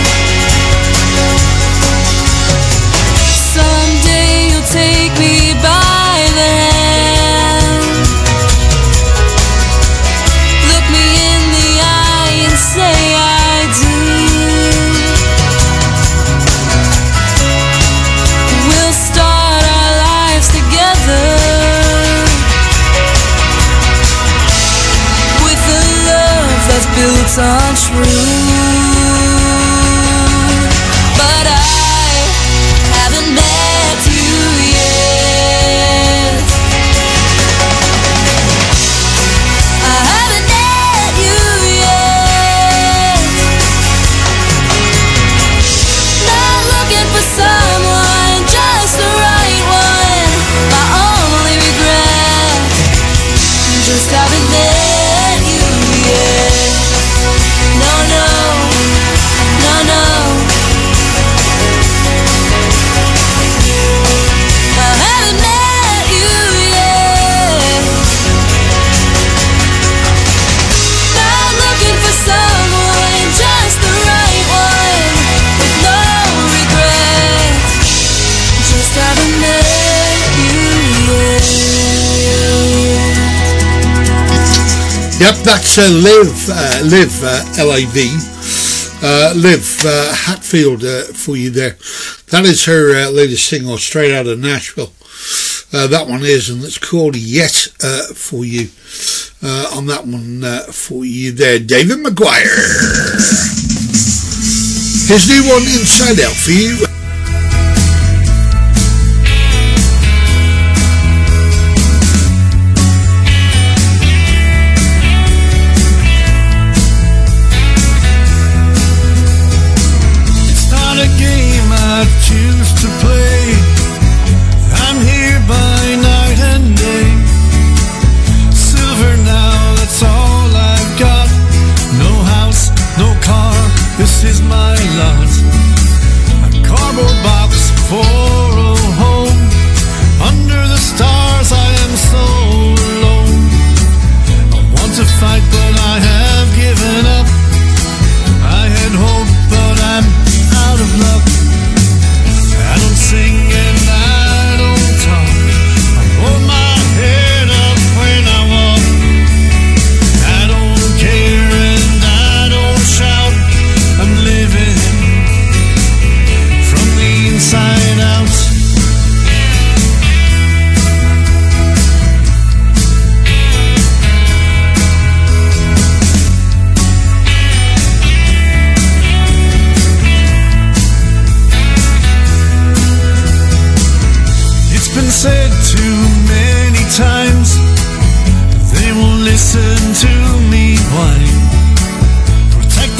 Someday you'll take me by the hand, look me in the eye and say I do. We'll start our lives together with a love that's built on truth. But I haven't met you yet. I haven't met you yet. Not looking for someone, just the right one. My only regret, just haven't met you yet. No, no, no, no. I haven't met you yet. Not looking for someone, just the right one, with no regret. Just haven't met you yet. Yep, that's Liv, Liv, Liv Hatfield for you there. That is her latest single, straight out of Nashville. That one is, and it's called Yes for you. On that one for you there, David Maguire. His new one, Inside Out, for you. It's not a game I choose to play. I'm here by night and day. Silver now, that's all I've got. No house, no car, this is my lot. A carbon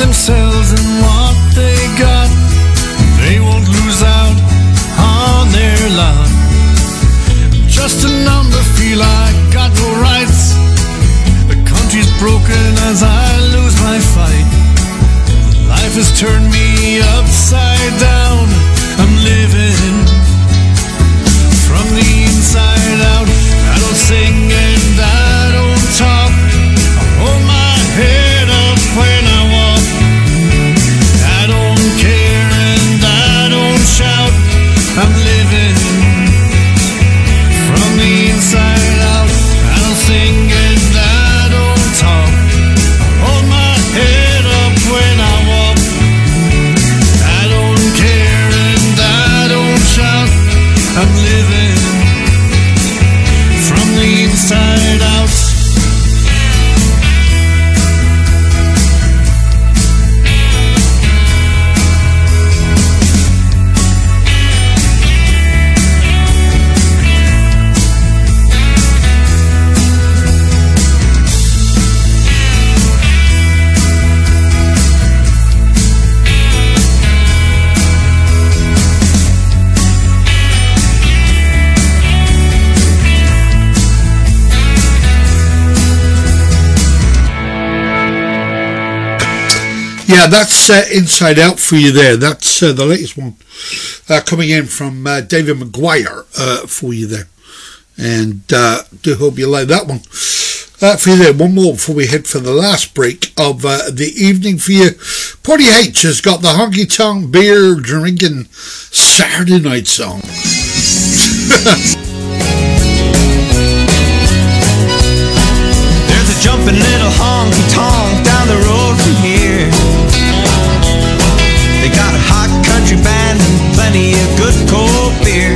themselves and what they got. They won't lose out on their lot. Just a number, feel I got no rights. The country's broken as I lose my fight. Life has turned me upside down. I'm living from the inside out. I don't sing and I don't talk. I hold my head up when I walk. I don't care and I don't shout. I'm living from the inside out. I don't sing and I don't talk. I hold my head up when I walk. I don't care and I don't shout. I'm living from the inside out. Yeah, that's Inside Out for you there. That's the latest one coming in from David Maguire for you there. And do hope you like that one. For you there, one more before we head for the last break of the evening for you. Porty H has got the honky tonk beer drinking Saturday night song. There's a jumping little honky tonk down the road from here. They got a hot country band and plenty of good cold beer.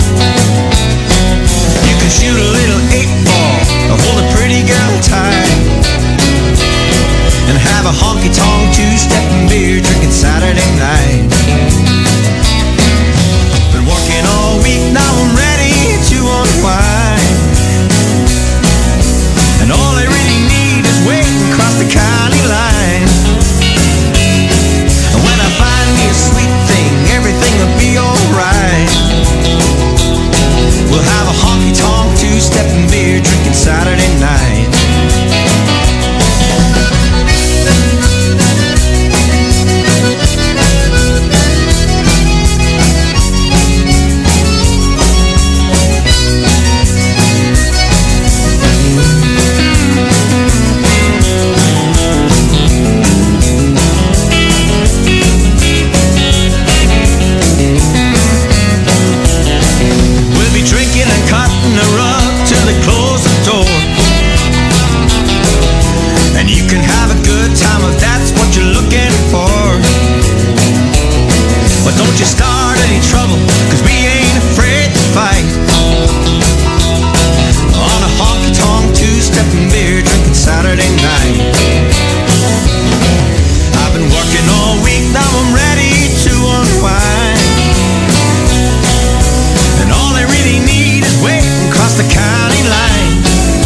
You can shoot a little 8-ball or hold a pretty girl tight and have a honky-tonk two-stepping beer drinking Saturday night. Been working all week, now I'm ready to unwind. And all I really need is waiting across the county line. And when I find me a sweet thing, everything will be alright. We'll have a honky-tonk two-stepping beer drinking Saturday night. Don't you start any trouble, cause we ain't afraid to fight. On a honky-tonk two-stepping beer drinking Saturday night. I've been working all week, now I'm ready to unwind. And all I really need is waiting across the county line.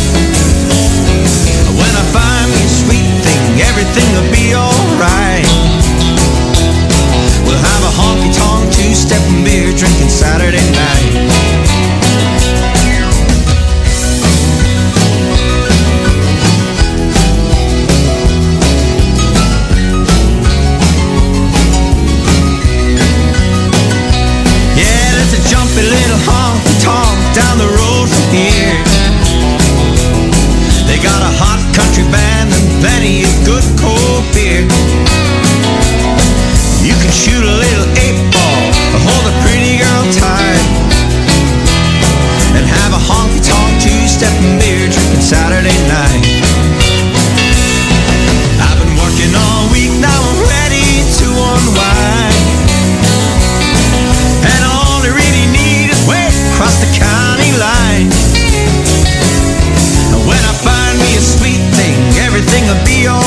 When I find me a sweet thing, everything will be alright. We'll have a honky-tonk two-stepping beer drinking Saturday night. Yeah, there's a jumpy little honky-tonk down the road from here. They got a hot country band and plenty of good cold beer. You can shoot a little 8-ball or hold a pretty girl tight and have a honky-tonk two-stepping beer drinking Saturday night. I've been working all week, now I'm ready to unwind. And all I really need is wait across the county line. And when I find me a sweet thing, everything will be alright.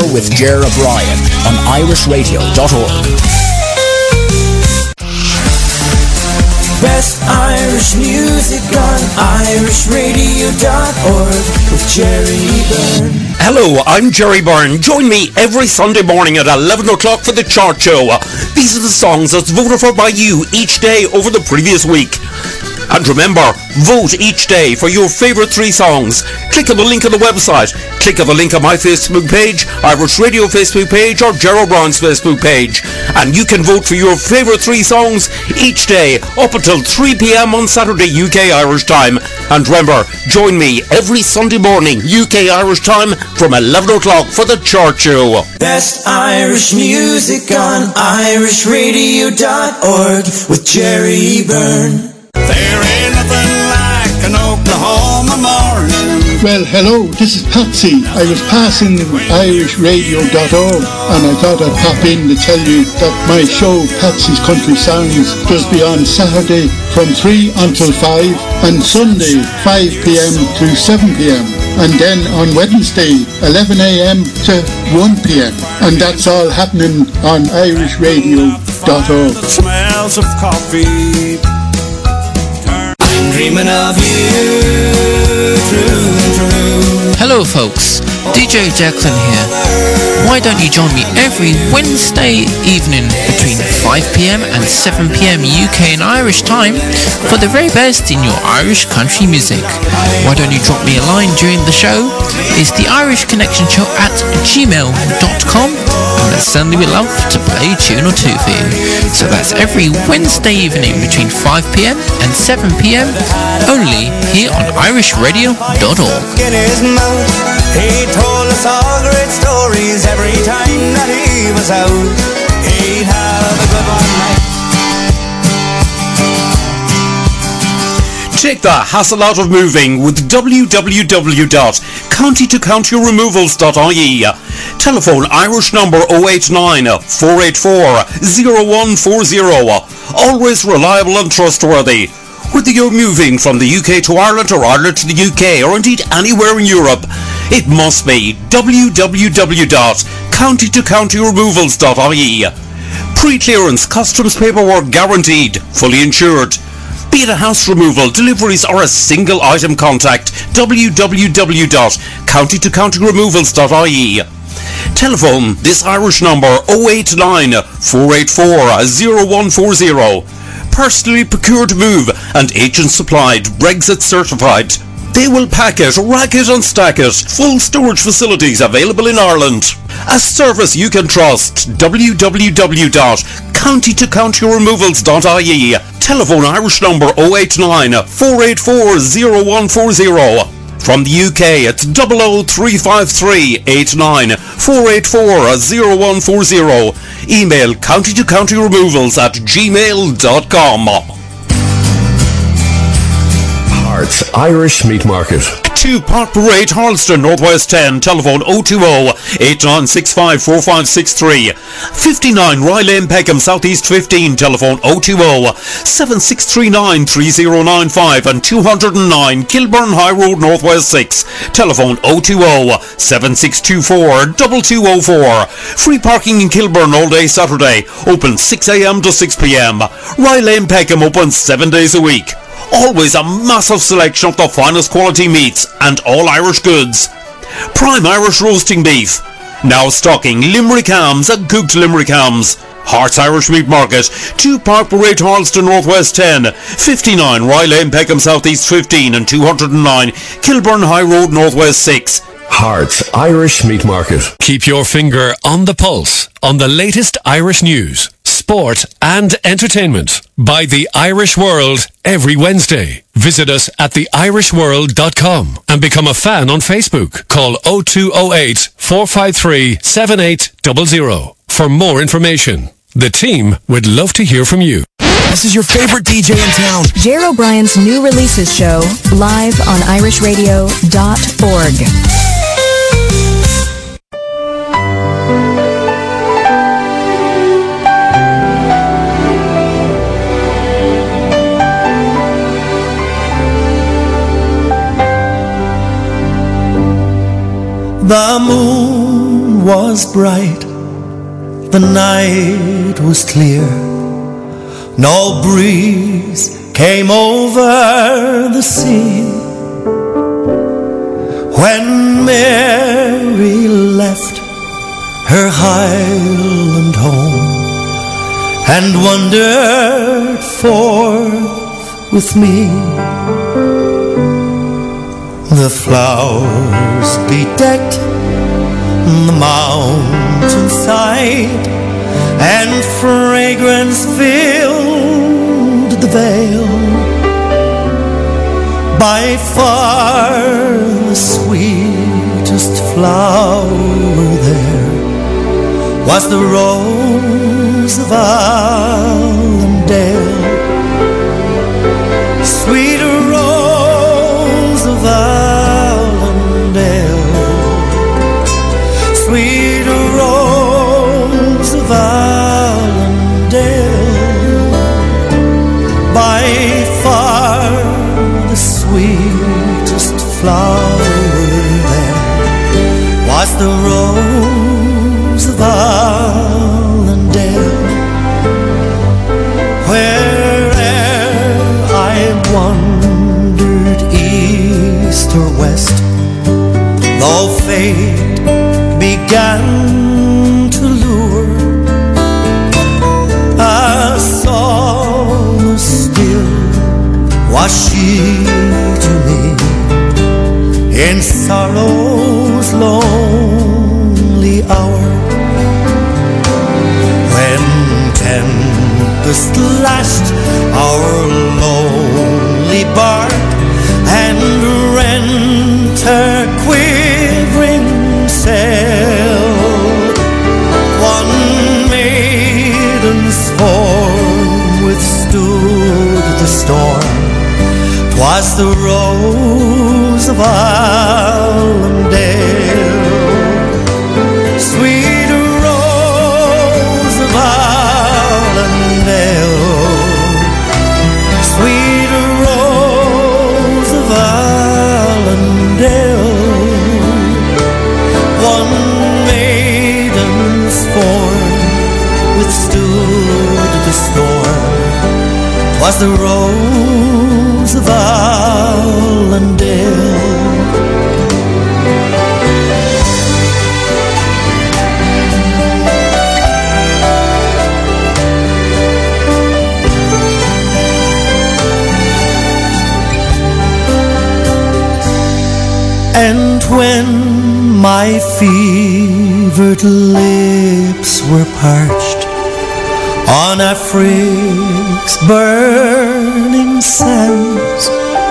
with Ger O'Brien on irishradio.org. Best Irish music on irishradio.org with Jerry Byrne. Hello, I'm Jerry Byrne. Join me every Sunday morning at 11 o'clock for the Chart Show. These are the songs that's voted for by you each day over the previous week. And remember, vote each day for your favourite 3 songs. Click on the link on the website. Click on the link on my Facebook page, Irish Radio Facebook page, or Ger O'Brien's Facebook page. And you can vote for your favourite 3 songs each day up until 3 p.m. on Saturday UK Irish time. And remember, join me every Sunday morning UK Irish time from 11 o'clock for the Chart Show. Best Irish music on irishradio.org with Jerry Byrne. There ain't nothing like an Oklahoma morning. Well, hello, this is Patsy. I was passing irishradio.org and I thought I'd pop in to tell you that my show, Patsy's Country Sounds, does be on Saturday from 3 until 5 and Sunday 5 p.m. to 7 p.m. and then on Wednesday 11 a.m. to 1 p.m. and that's all happening on irishradio.org. The smells of coffee. Dreaming of you, true and true. Hello folks, DJ Declan here. Why don't you join me every Wednesday evening between 5pm and 7pm UK and Irish time for the very best in your Irish country music? Why don't you drop me a line during the show? It's the Irish Connection Show at gmail.com and I'd certainly be love to play a tune or two for you. So that's every Wednesday evening between 5pm and 7pm only here on irishradio.org. In his mouth, he told us all great stories every time that he was out. He'd have a good one night. Take the hassle out of moving with www.countytocountyremovals.ie. Telephone Irish number 089 484 0140. Always reliable and trustworthy. Whether you're moving from the UK to Ireland or Ireland to the UK or indeed anywhere in Europe, it must be www.countytocountyremovals.ie. Pre-clearance customs paperwork guaranteed, fully insured. Be it a house removal, deliveries or a single item contact, www.countytocountyremovals.ie. Telephone this Irish number 089 484 0140. Personally procured move and agent supplied, Brexit certified. They will pack it, rack it and stack it. Full storage facilities available in Ireland. A service you can trust. www.countytocountyremovals.ie. Telephone Irish number 089 484 0140. From the UK, it's 00353 89 484 0140. Email countytocountyremovals@gmail.com. Hearts Irish Meat Market. 2 Park Parade, Harleston, Northwest 10. Telephone 020-8965-4563. 59 Rye Lane, Peckham, Southeast 15. Telephone 020-7639-3095 and 209 Kilburn High Road, Northwest 6. Telephone 020-7624-2204. Free parking in Kilburn all day Saturday. Open 6 a.m. to 6 p.m. Rye Lane, Peckham open 7 days a week. Always a massive selection of the finest quality meats and all Irish goods. Prime Irish roasting beef. Now stocking Limerick hams and cooked Limerick hams. Hearts Irish Meat Market, 2 Park Parade, Harleston, Northwest 10, 59 Rye Lane, Peckham, Southeast 15 and 209 Kilburn High Road, Northwest 6. Hearts Irish Meat Market. Keep your finger on the pulse on the latest Irish news, sport and entertainment by The Irish World every Wednesday. Visit us at theirishworld.com and become a fan on Facebook. Call 0208 453 7800 for more information. The team would love to hear from you. This is your favorite DJ in town. Ger O'Brien's new releases show, live on irishradio.org. The moon was bright, the night was clear. No breeze came over the sea. When Mary left her highland home and wandered forth with me, the flowers bedecked the mountainside, and fragrance filled the vale. By far the sweetest flower there was the rose of Allendale. Sweet rose of Allendale, sweet rose of Allendale, by far the sweetest flower there was the rose of Allendale. Where'er I wandered, east or west, though fate began to lure, a solace still was she to me in sorrow's lonely hour. When tempest lashed our lonely bark and rent her quivering sail, one maiden's form withstood the storm. 'Twas the rose of Allendale. Sweet rose of Allendale, sweet rose of Allendale, one maiden's form withstood the storm. 'Twas the rose of Allendale. And when my fevered lips were parched on Afric's burning sands,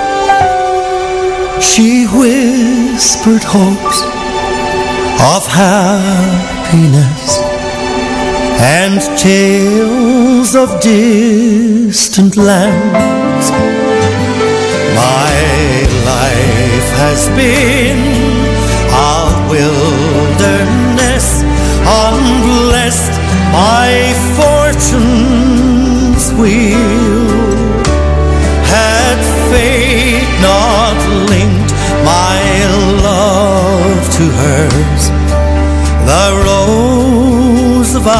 she whispered hopes of happiness and tales of distant lands. My life has been a wilderness, unblessed by fortune's wheel. Had fate not linked my love to hers, the rose of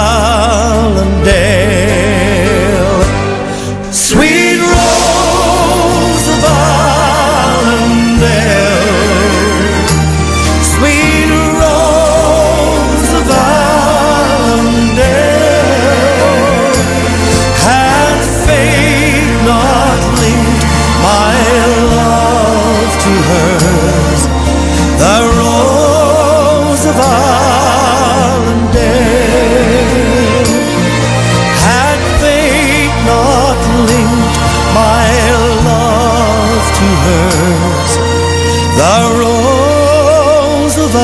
Allendale, sweet rose of Allendale, sweet rose of Allendale, had fate not linked my love to hers, the rose of Allendale, had fate not linked my love to hers, the rose of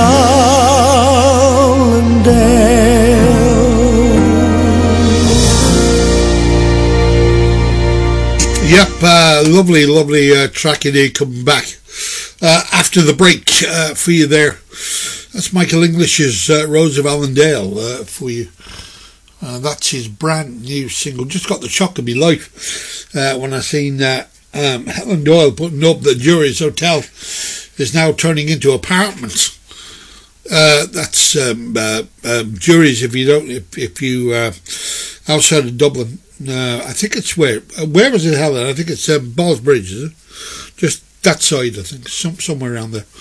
Allendale. Yep, lovely track indeed coming back after the break for you there. That's Michael English's Rose of Allendale for you. That's his brand new single. Just got the shock of my life when I seen Helen Doyle putting up that Jury's Hotel is now turning into apartments. That's Juries. If you outside of Dublin, I think it's where was it held? I think it's Ballsbridge, is it? Just that side, I think, somewhere around there.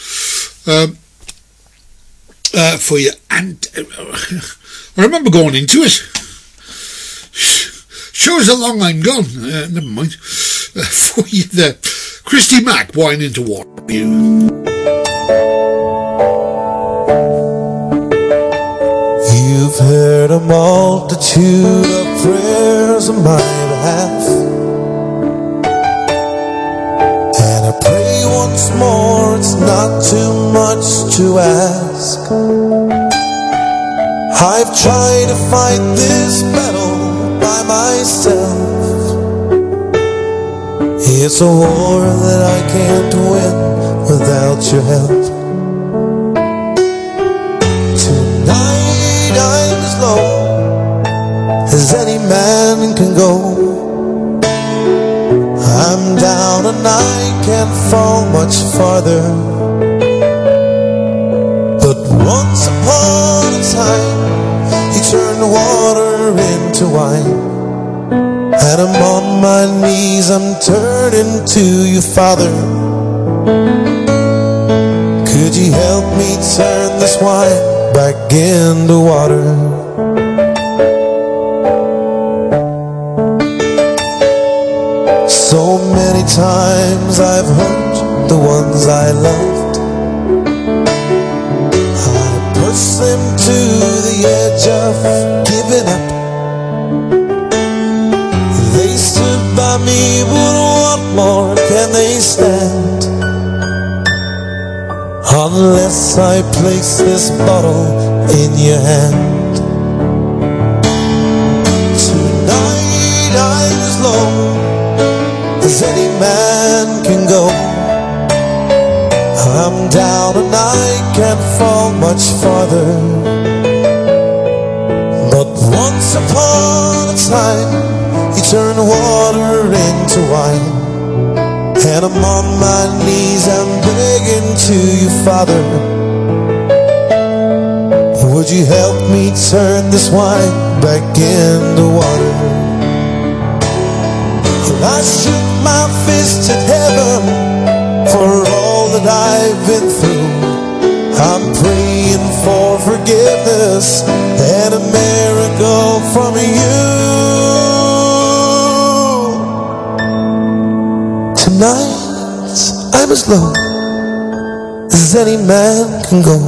For you, and I remember going into it. Sure as a long I'm gone. Never mind. For you there, Christy Mack, Wine into Water. You've heard a multitude of prayers on my behalf, and I pray once more, it's not too much to ask. I've tried to fight this battle by myself. It's a war that I can't win without your help. Tonight I'm as low as any man can go. I'm down and I can't fall much farther. But once upon a time, he turned water into wine, and I'm on my knees, I'm turning to you, Father. Could you help me turn this wine back into water? So many times I've hurt the ones I loved. I pushed them to the edge of giving up. They stood by me, but what more can they stand? Unless I place this bottle in your hand. Tonight I'm as low as any man can go. I'm down and I can't fall much farther. But once upon a time, he turned water into wine, and I'm on my knees, I'm begging to you, Father. Would you help me turn this wine back into water? I shook my fist at heaven for all that I've been through. I'm praying for forgiveness and a miracle from you. Tonight I'm as low as any man can go.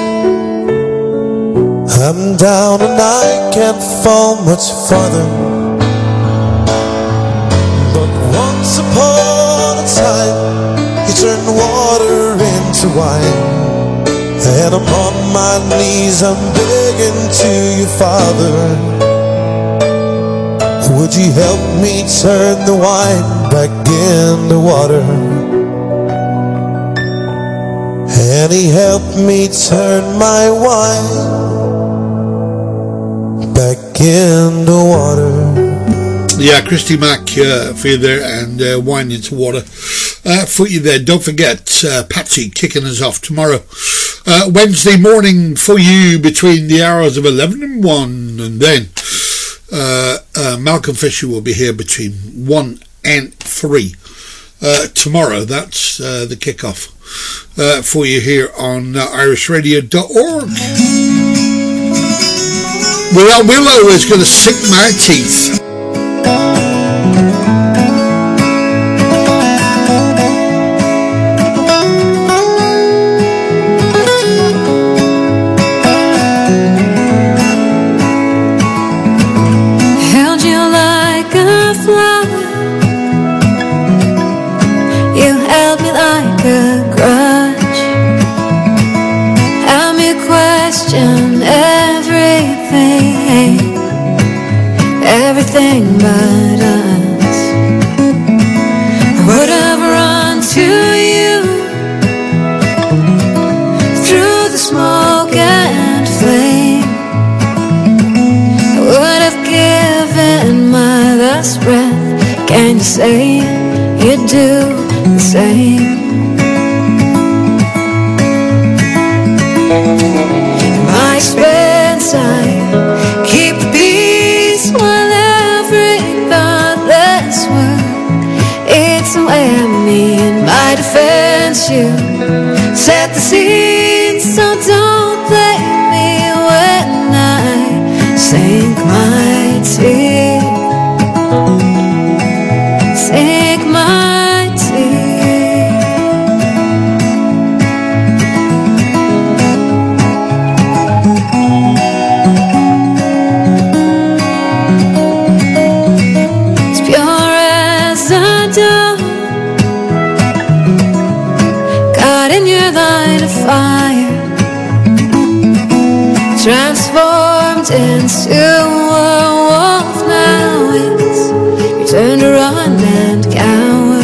I'm down and I can't fall much farther. But once upon a time, you turned water into wine, and I'm on my knees, I'm begging to you, Father. Would you help me turn the wine back into water? And he helped me turn my wine back into water. Yeah, Christy Mack for you there, and Wine into Water for you there. Don't forget, Patsy kicking us off tomorrow, Wednesday morning for you between the hours of 11 and 1, and then Malcolm Fisher will be here between 1 and 3 tomorrow. That's the kickoff for you here on irishradio.org. Willow is going to sink my teeth. Everything but us. I would have run to you through the smoke and flame. I would have given my last breath. Can you say you'd do the same? advance you. Set the scene, so don't blame me when I sink my teeth. Sink my teeth. As pure as a dove, God in your line of fire, transformed into a wolf. Now it's your turn to run and cower.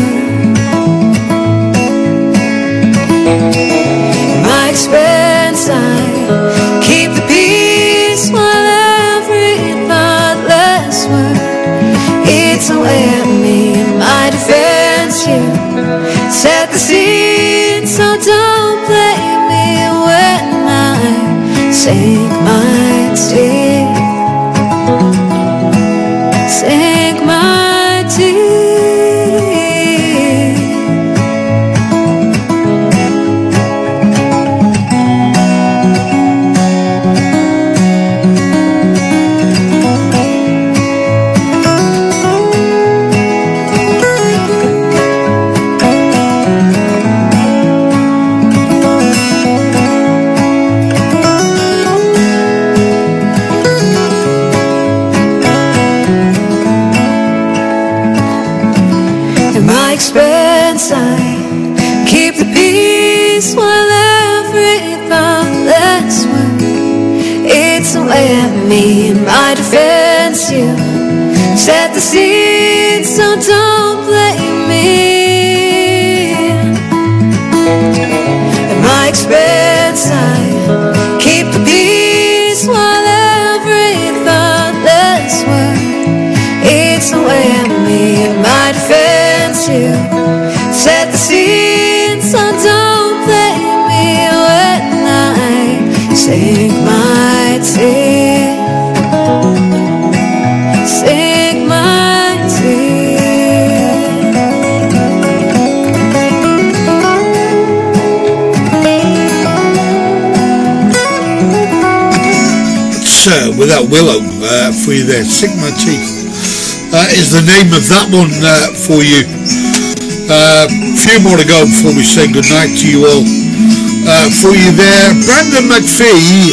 At my expense, I keep the peace while every thoughtless word eats away at me. In my defense, you set the scene, so don't blame me when I sink my teeth. Sink my teeth. At my expense, I keep the peace while every thoughtless word eats away at me. In my defense, you set the scene, so don't blame me. At my expense, I keep the peace while every thoughtless word eats away at me. In my defense, you set the scene, so don't blame me when I sink my teeth. Sink my teeth. It's without Willow for you there. Sink My Teeth is the name of that one for you. A few more to go before we say goodnight to you all. For you there, Brandon McPhee,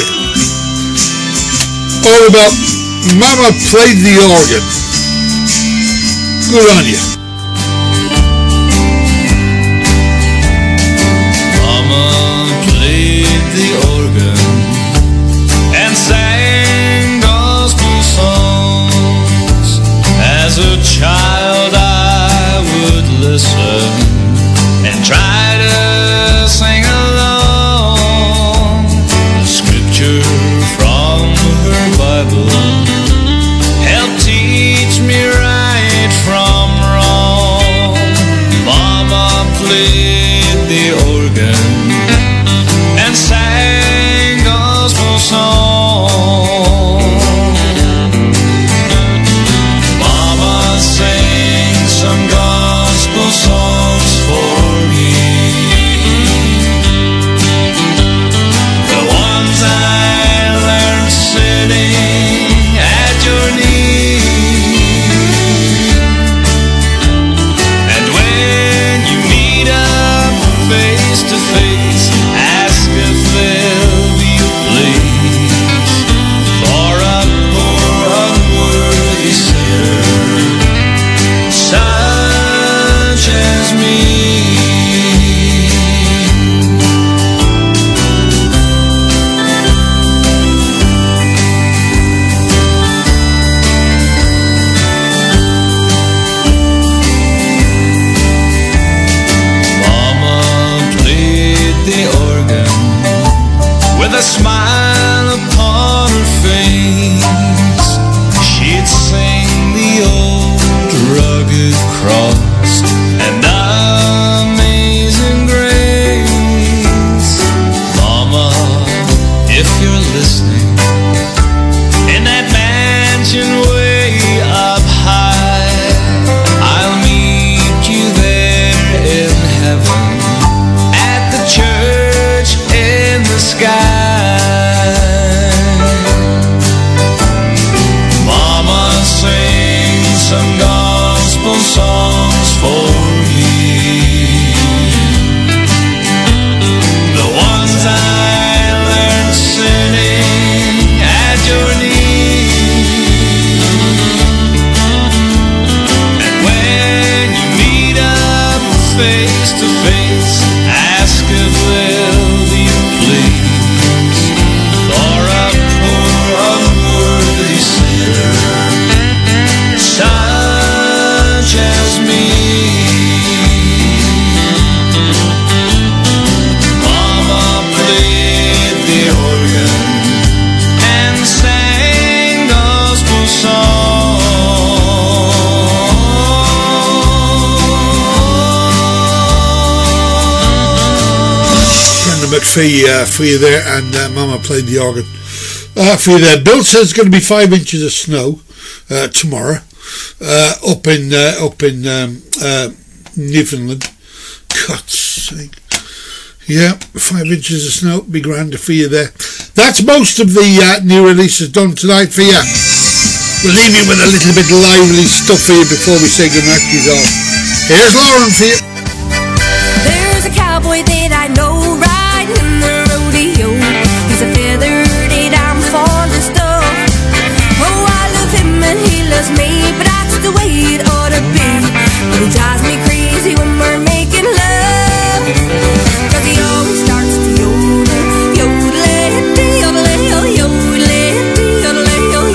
all about Mama Played the Organ. Good on you. Mama played the organ and sang gospel songs. As a child I would listen and try to sing along. The scripture from her Bible helped teach me right from wrong. Mama played the organ and sang gospel songs. Mama sang some gospel songs for me, the ones I learned sitting at your knee. And when you meet up face to face, ask if they'll be pleased for a poor unworthy sinner such as me. Mama played the organ with a smile upon her face. She'd sing the old rugged cross and for you there, and Mama played the organ for you there. Bill says it's going to be 5 inches of snow tomorrow up in Newfoundland. God's sake. Yeah, 5 inches of snow, be grand for you there. That's most of the new releases done tonight for you. We'll leave you with a little bit lively stuff for you before we say goodnight to you all. Here's Lauren for you. There's a cowboy that I know riding in the rodeo. He's a feathered I'm fond of stuff. Oh, I love him and he loves me, but that's the way it ought to be. But he drives me crazy when we're making love, 'cause he always starts to yodel, yodel-a-dee, yodel-a-dee, yodel-a-dee, yodel-a-dee,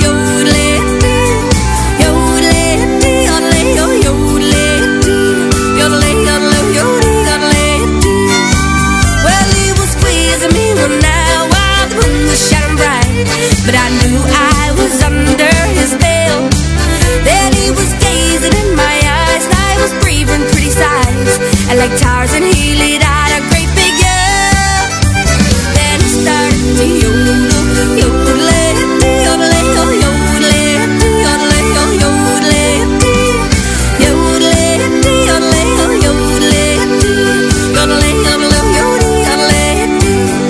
yodel-a-dee, yodel-a-dee, yodel-a-dee, yodel-a-dee. Well, he was squeezing me one night while the moon was shining bright, but I knew I was under his spell. Then he was gazing in my eyes, and I was breathing pretty sighs, and like Tarzan he let out a great big yell. Then he started to yodel, yodel-a-dee, yodel-a-dee, yodel-a-dee, yodel-a-dee, yodel-a-dee, yodel-a-dee, yodel-a-dee, yodel-a-dee, yodel-a-dee, yodel-a-dee.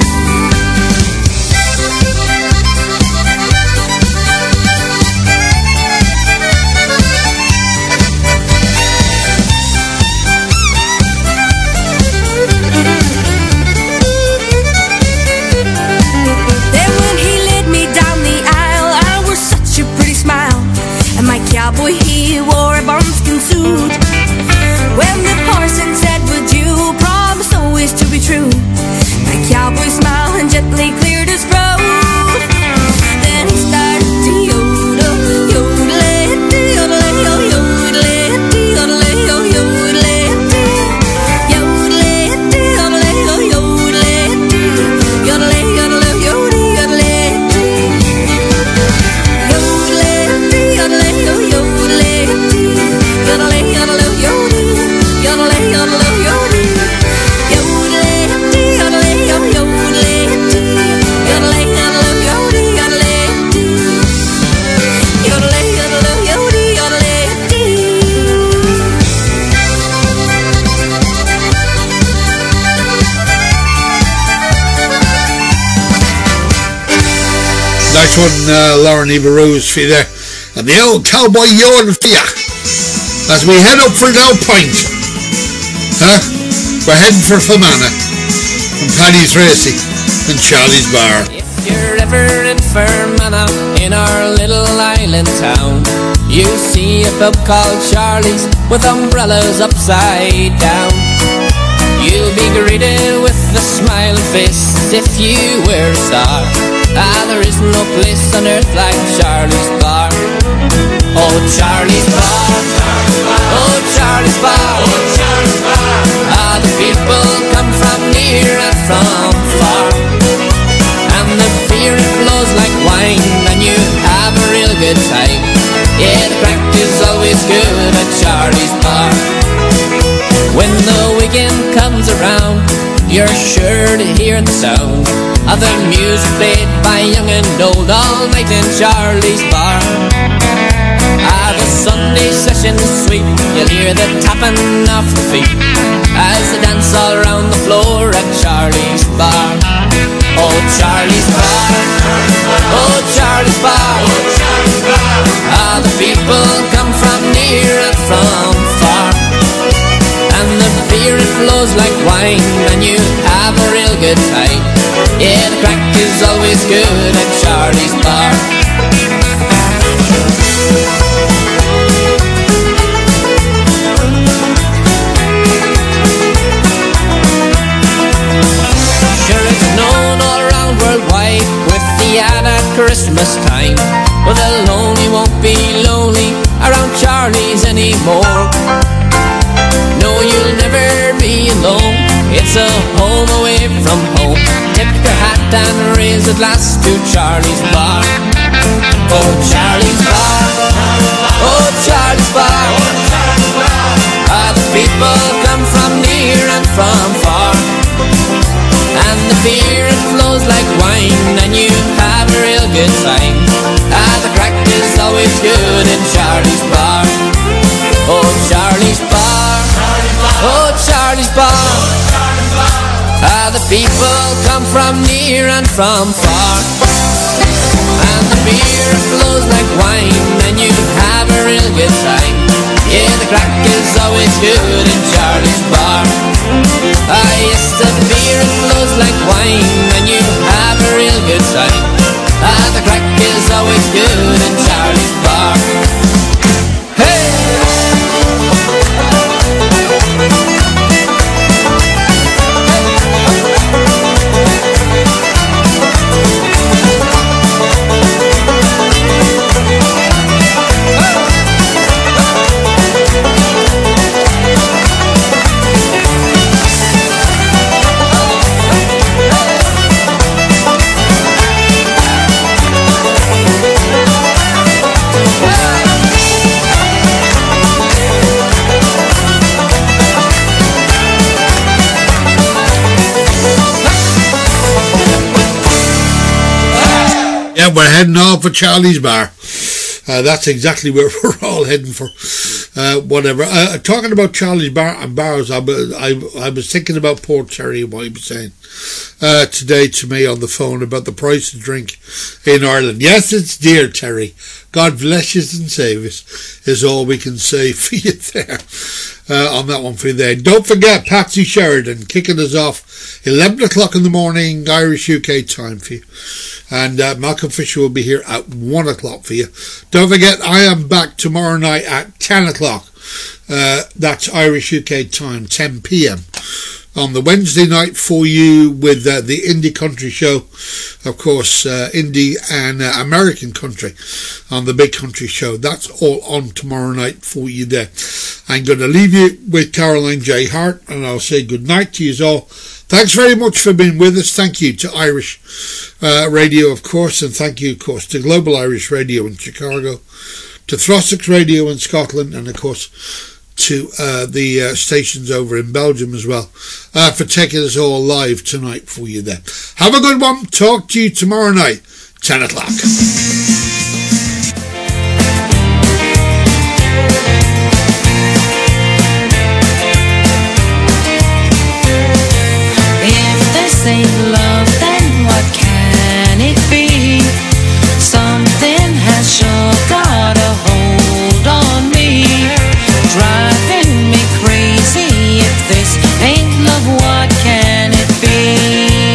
Then when he led me down the aisle, I wore such a pretty smile, and my cowboy he wore a buckskin suit. When the parson said, "Would you promise always to be true?" my cowboy smiled and gently cleared his throat. Then he started to yodel, yodel-a-dee, yodel-a-dee, yodel-a-dee, yodel-a-dee, yodel-a-dee, yodel-a-dee, yodel-a-dee, yodel-a-dee, yodel-a-dee, yodel-a-dee, Nice one, Lauren Eva Rose for you there. And the old cowboy yodel for you. As we head up for Dow Point. We're heading for Fermanagh. From Paddy's Racing and Charlie's Bar. If you're ever in Fermanagh, in our little island town, you see a pub called Charlie's with umbrellas upside down. You'll be greeted with a smiling face if you wear a star. There is no place on earth like Charlie's Bar. Oh, Charlie's Bar, oh, Charlie's Bar, oh, Charlie's Bar. The people come from near and from far, and the beer it flows like wine, and you have a real good time. Yeah, the crack is always good at Charlie's Bar. When the weekend comes around, you're sure to hear the sound of the music played by young and old all night in Charlie's Bar. The Sunday session's sweet, you'll hear the tapping of the feet as they dance all around the floor at Charlie's Bar. Oh, Charlie's Bar, oh, Charlie's Bar, the people come from near and from far, and the beer it flows like wine, and you have a real good time. Yeah, the crack is always good at Charlie's Bar. Sure, it's known all around worldwide with the ad at Christmas time. Well, the lonely won't be lonely around Charlie's anymore. No, you'll never be alone. It's a home away from home. Tip your hat and raise a glass to Charlie's Bar. Oh, Charlie's Bar, oh, Charlie's Bar. The people come from near and from far, and the beer it flows like wine, and you have a real good time. The crack is always good in Charlie's Bar. Oh, Charlie's Bar. Oh, Charlie's Bar. The people come from near and from far, and the beer flows like wine, and you have a real good time. Yeah, the crack is always good in Charlie's Bar. Yes, the beer flows like wine, and you have a real good time. The crack is always good in Charlie's Bar. Hey! Yeah, we're heading off for Charlie's Bar. That's exactly where we're all heading for. Whatever. Talking about Charlie's Bar and bars, I was thinking about poor Terry and what he was saying today to me on the phone about the price of drink in Ireland. Yes, it's dear, Terry. God bless you and save us is all we can say for you there. On that one for you there. Don't forget Patsy Sheridan kicking us off 11 o'clock in the morning Irish UK time for you. And Malcolm Fisher will be here at 1 o'clock for you. Don't forget, I am back tomorrow night at 10 o'clock. That's Irish UK time, 10 p.m. on the Wednesday night for you with the Indie Country Show. Of course, Indie and American Country on the Big Country Show. That's all on tomorrow night for you there. I'm going to leave you with Caroline J. Hart, and I'll say good night to you all. Thanks very much for being with us. Thank you to Irish Radio, of course, and thank you, of course, to Global Irish Radio in Chicago, to Throssix Radio in Scotland, and, of course, to the stations over in Belgium as well, for taking us all live tonight for you there. Have a good one. Talk to you tomorrow night, 10 o'clock. Ain't love, then what can it be? Something has sure got a hold on me, driving me crazy. If this ain't love, what can it be?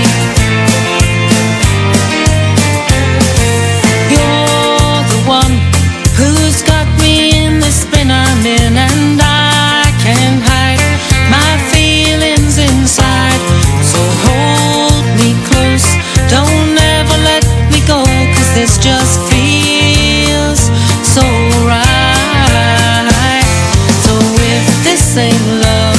You're the one who's got me in the spin I'm in, and I can't hide my feelings inside. So hold me close, don't ever let me go, 'cause this just feels so right. So if this ain't love,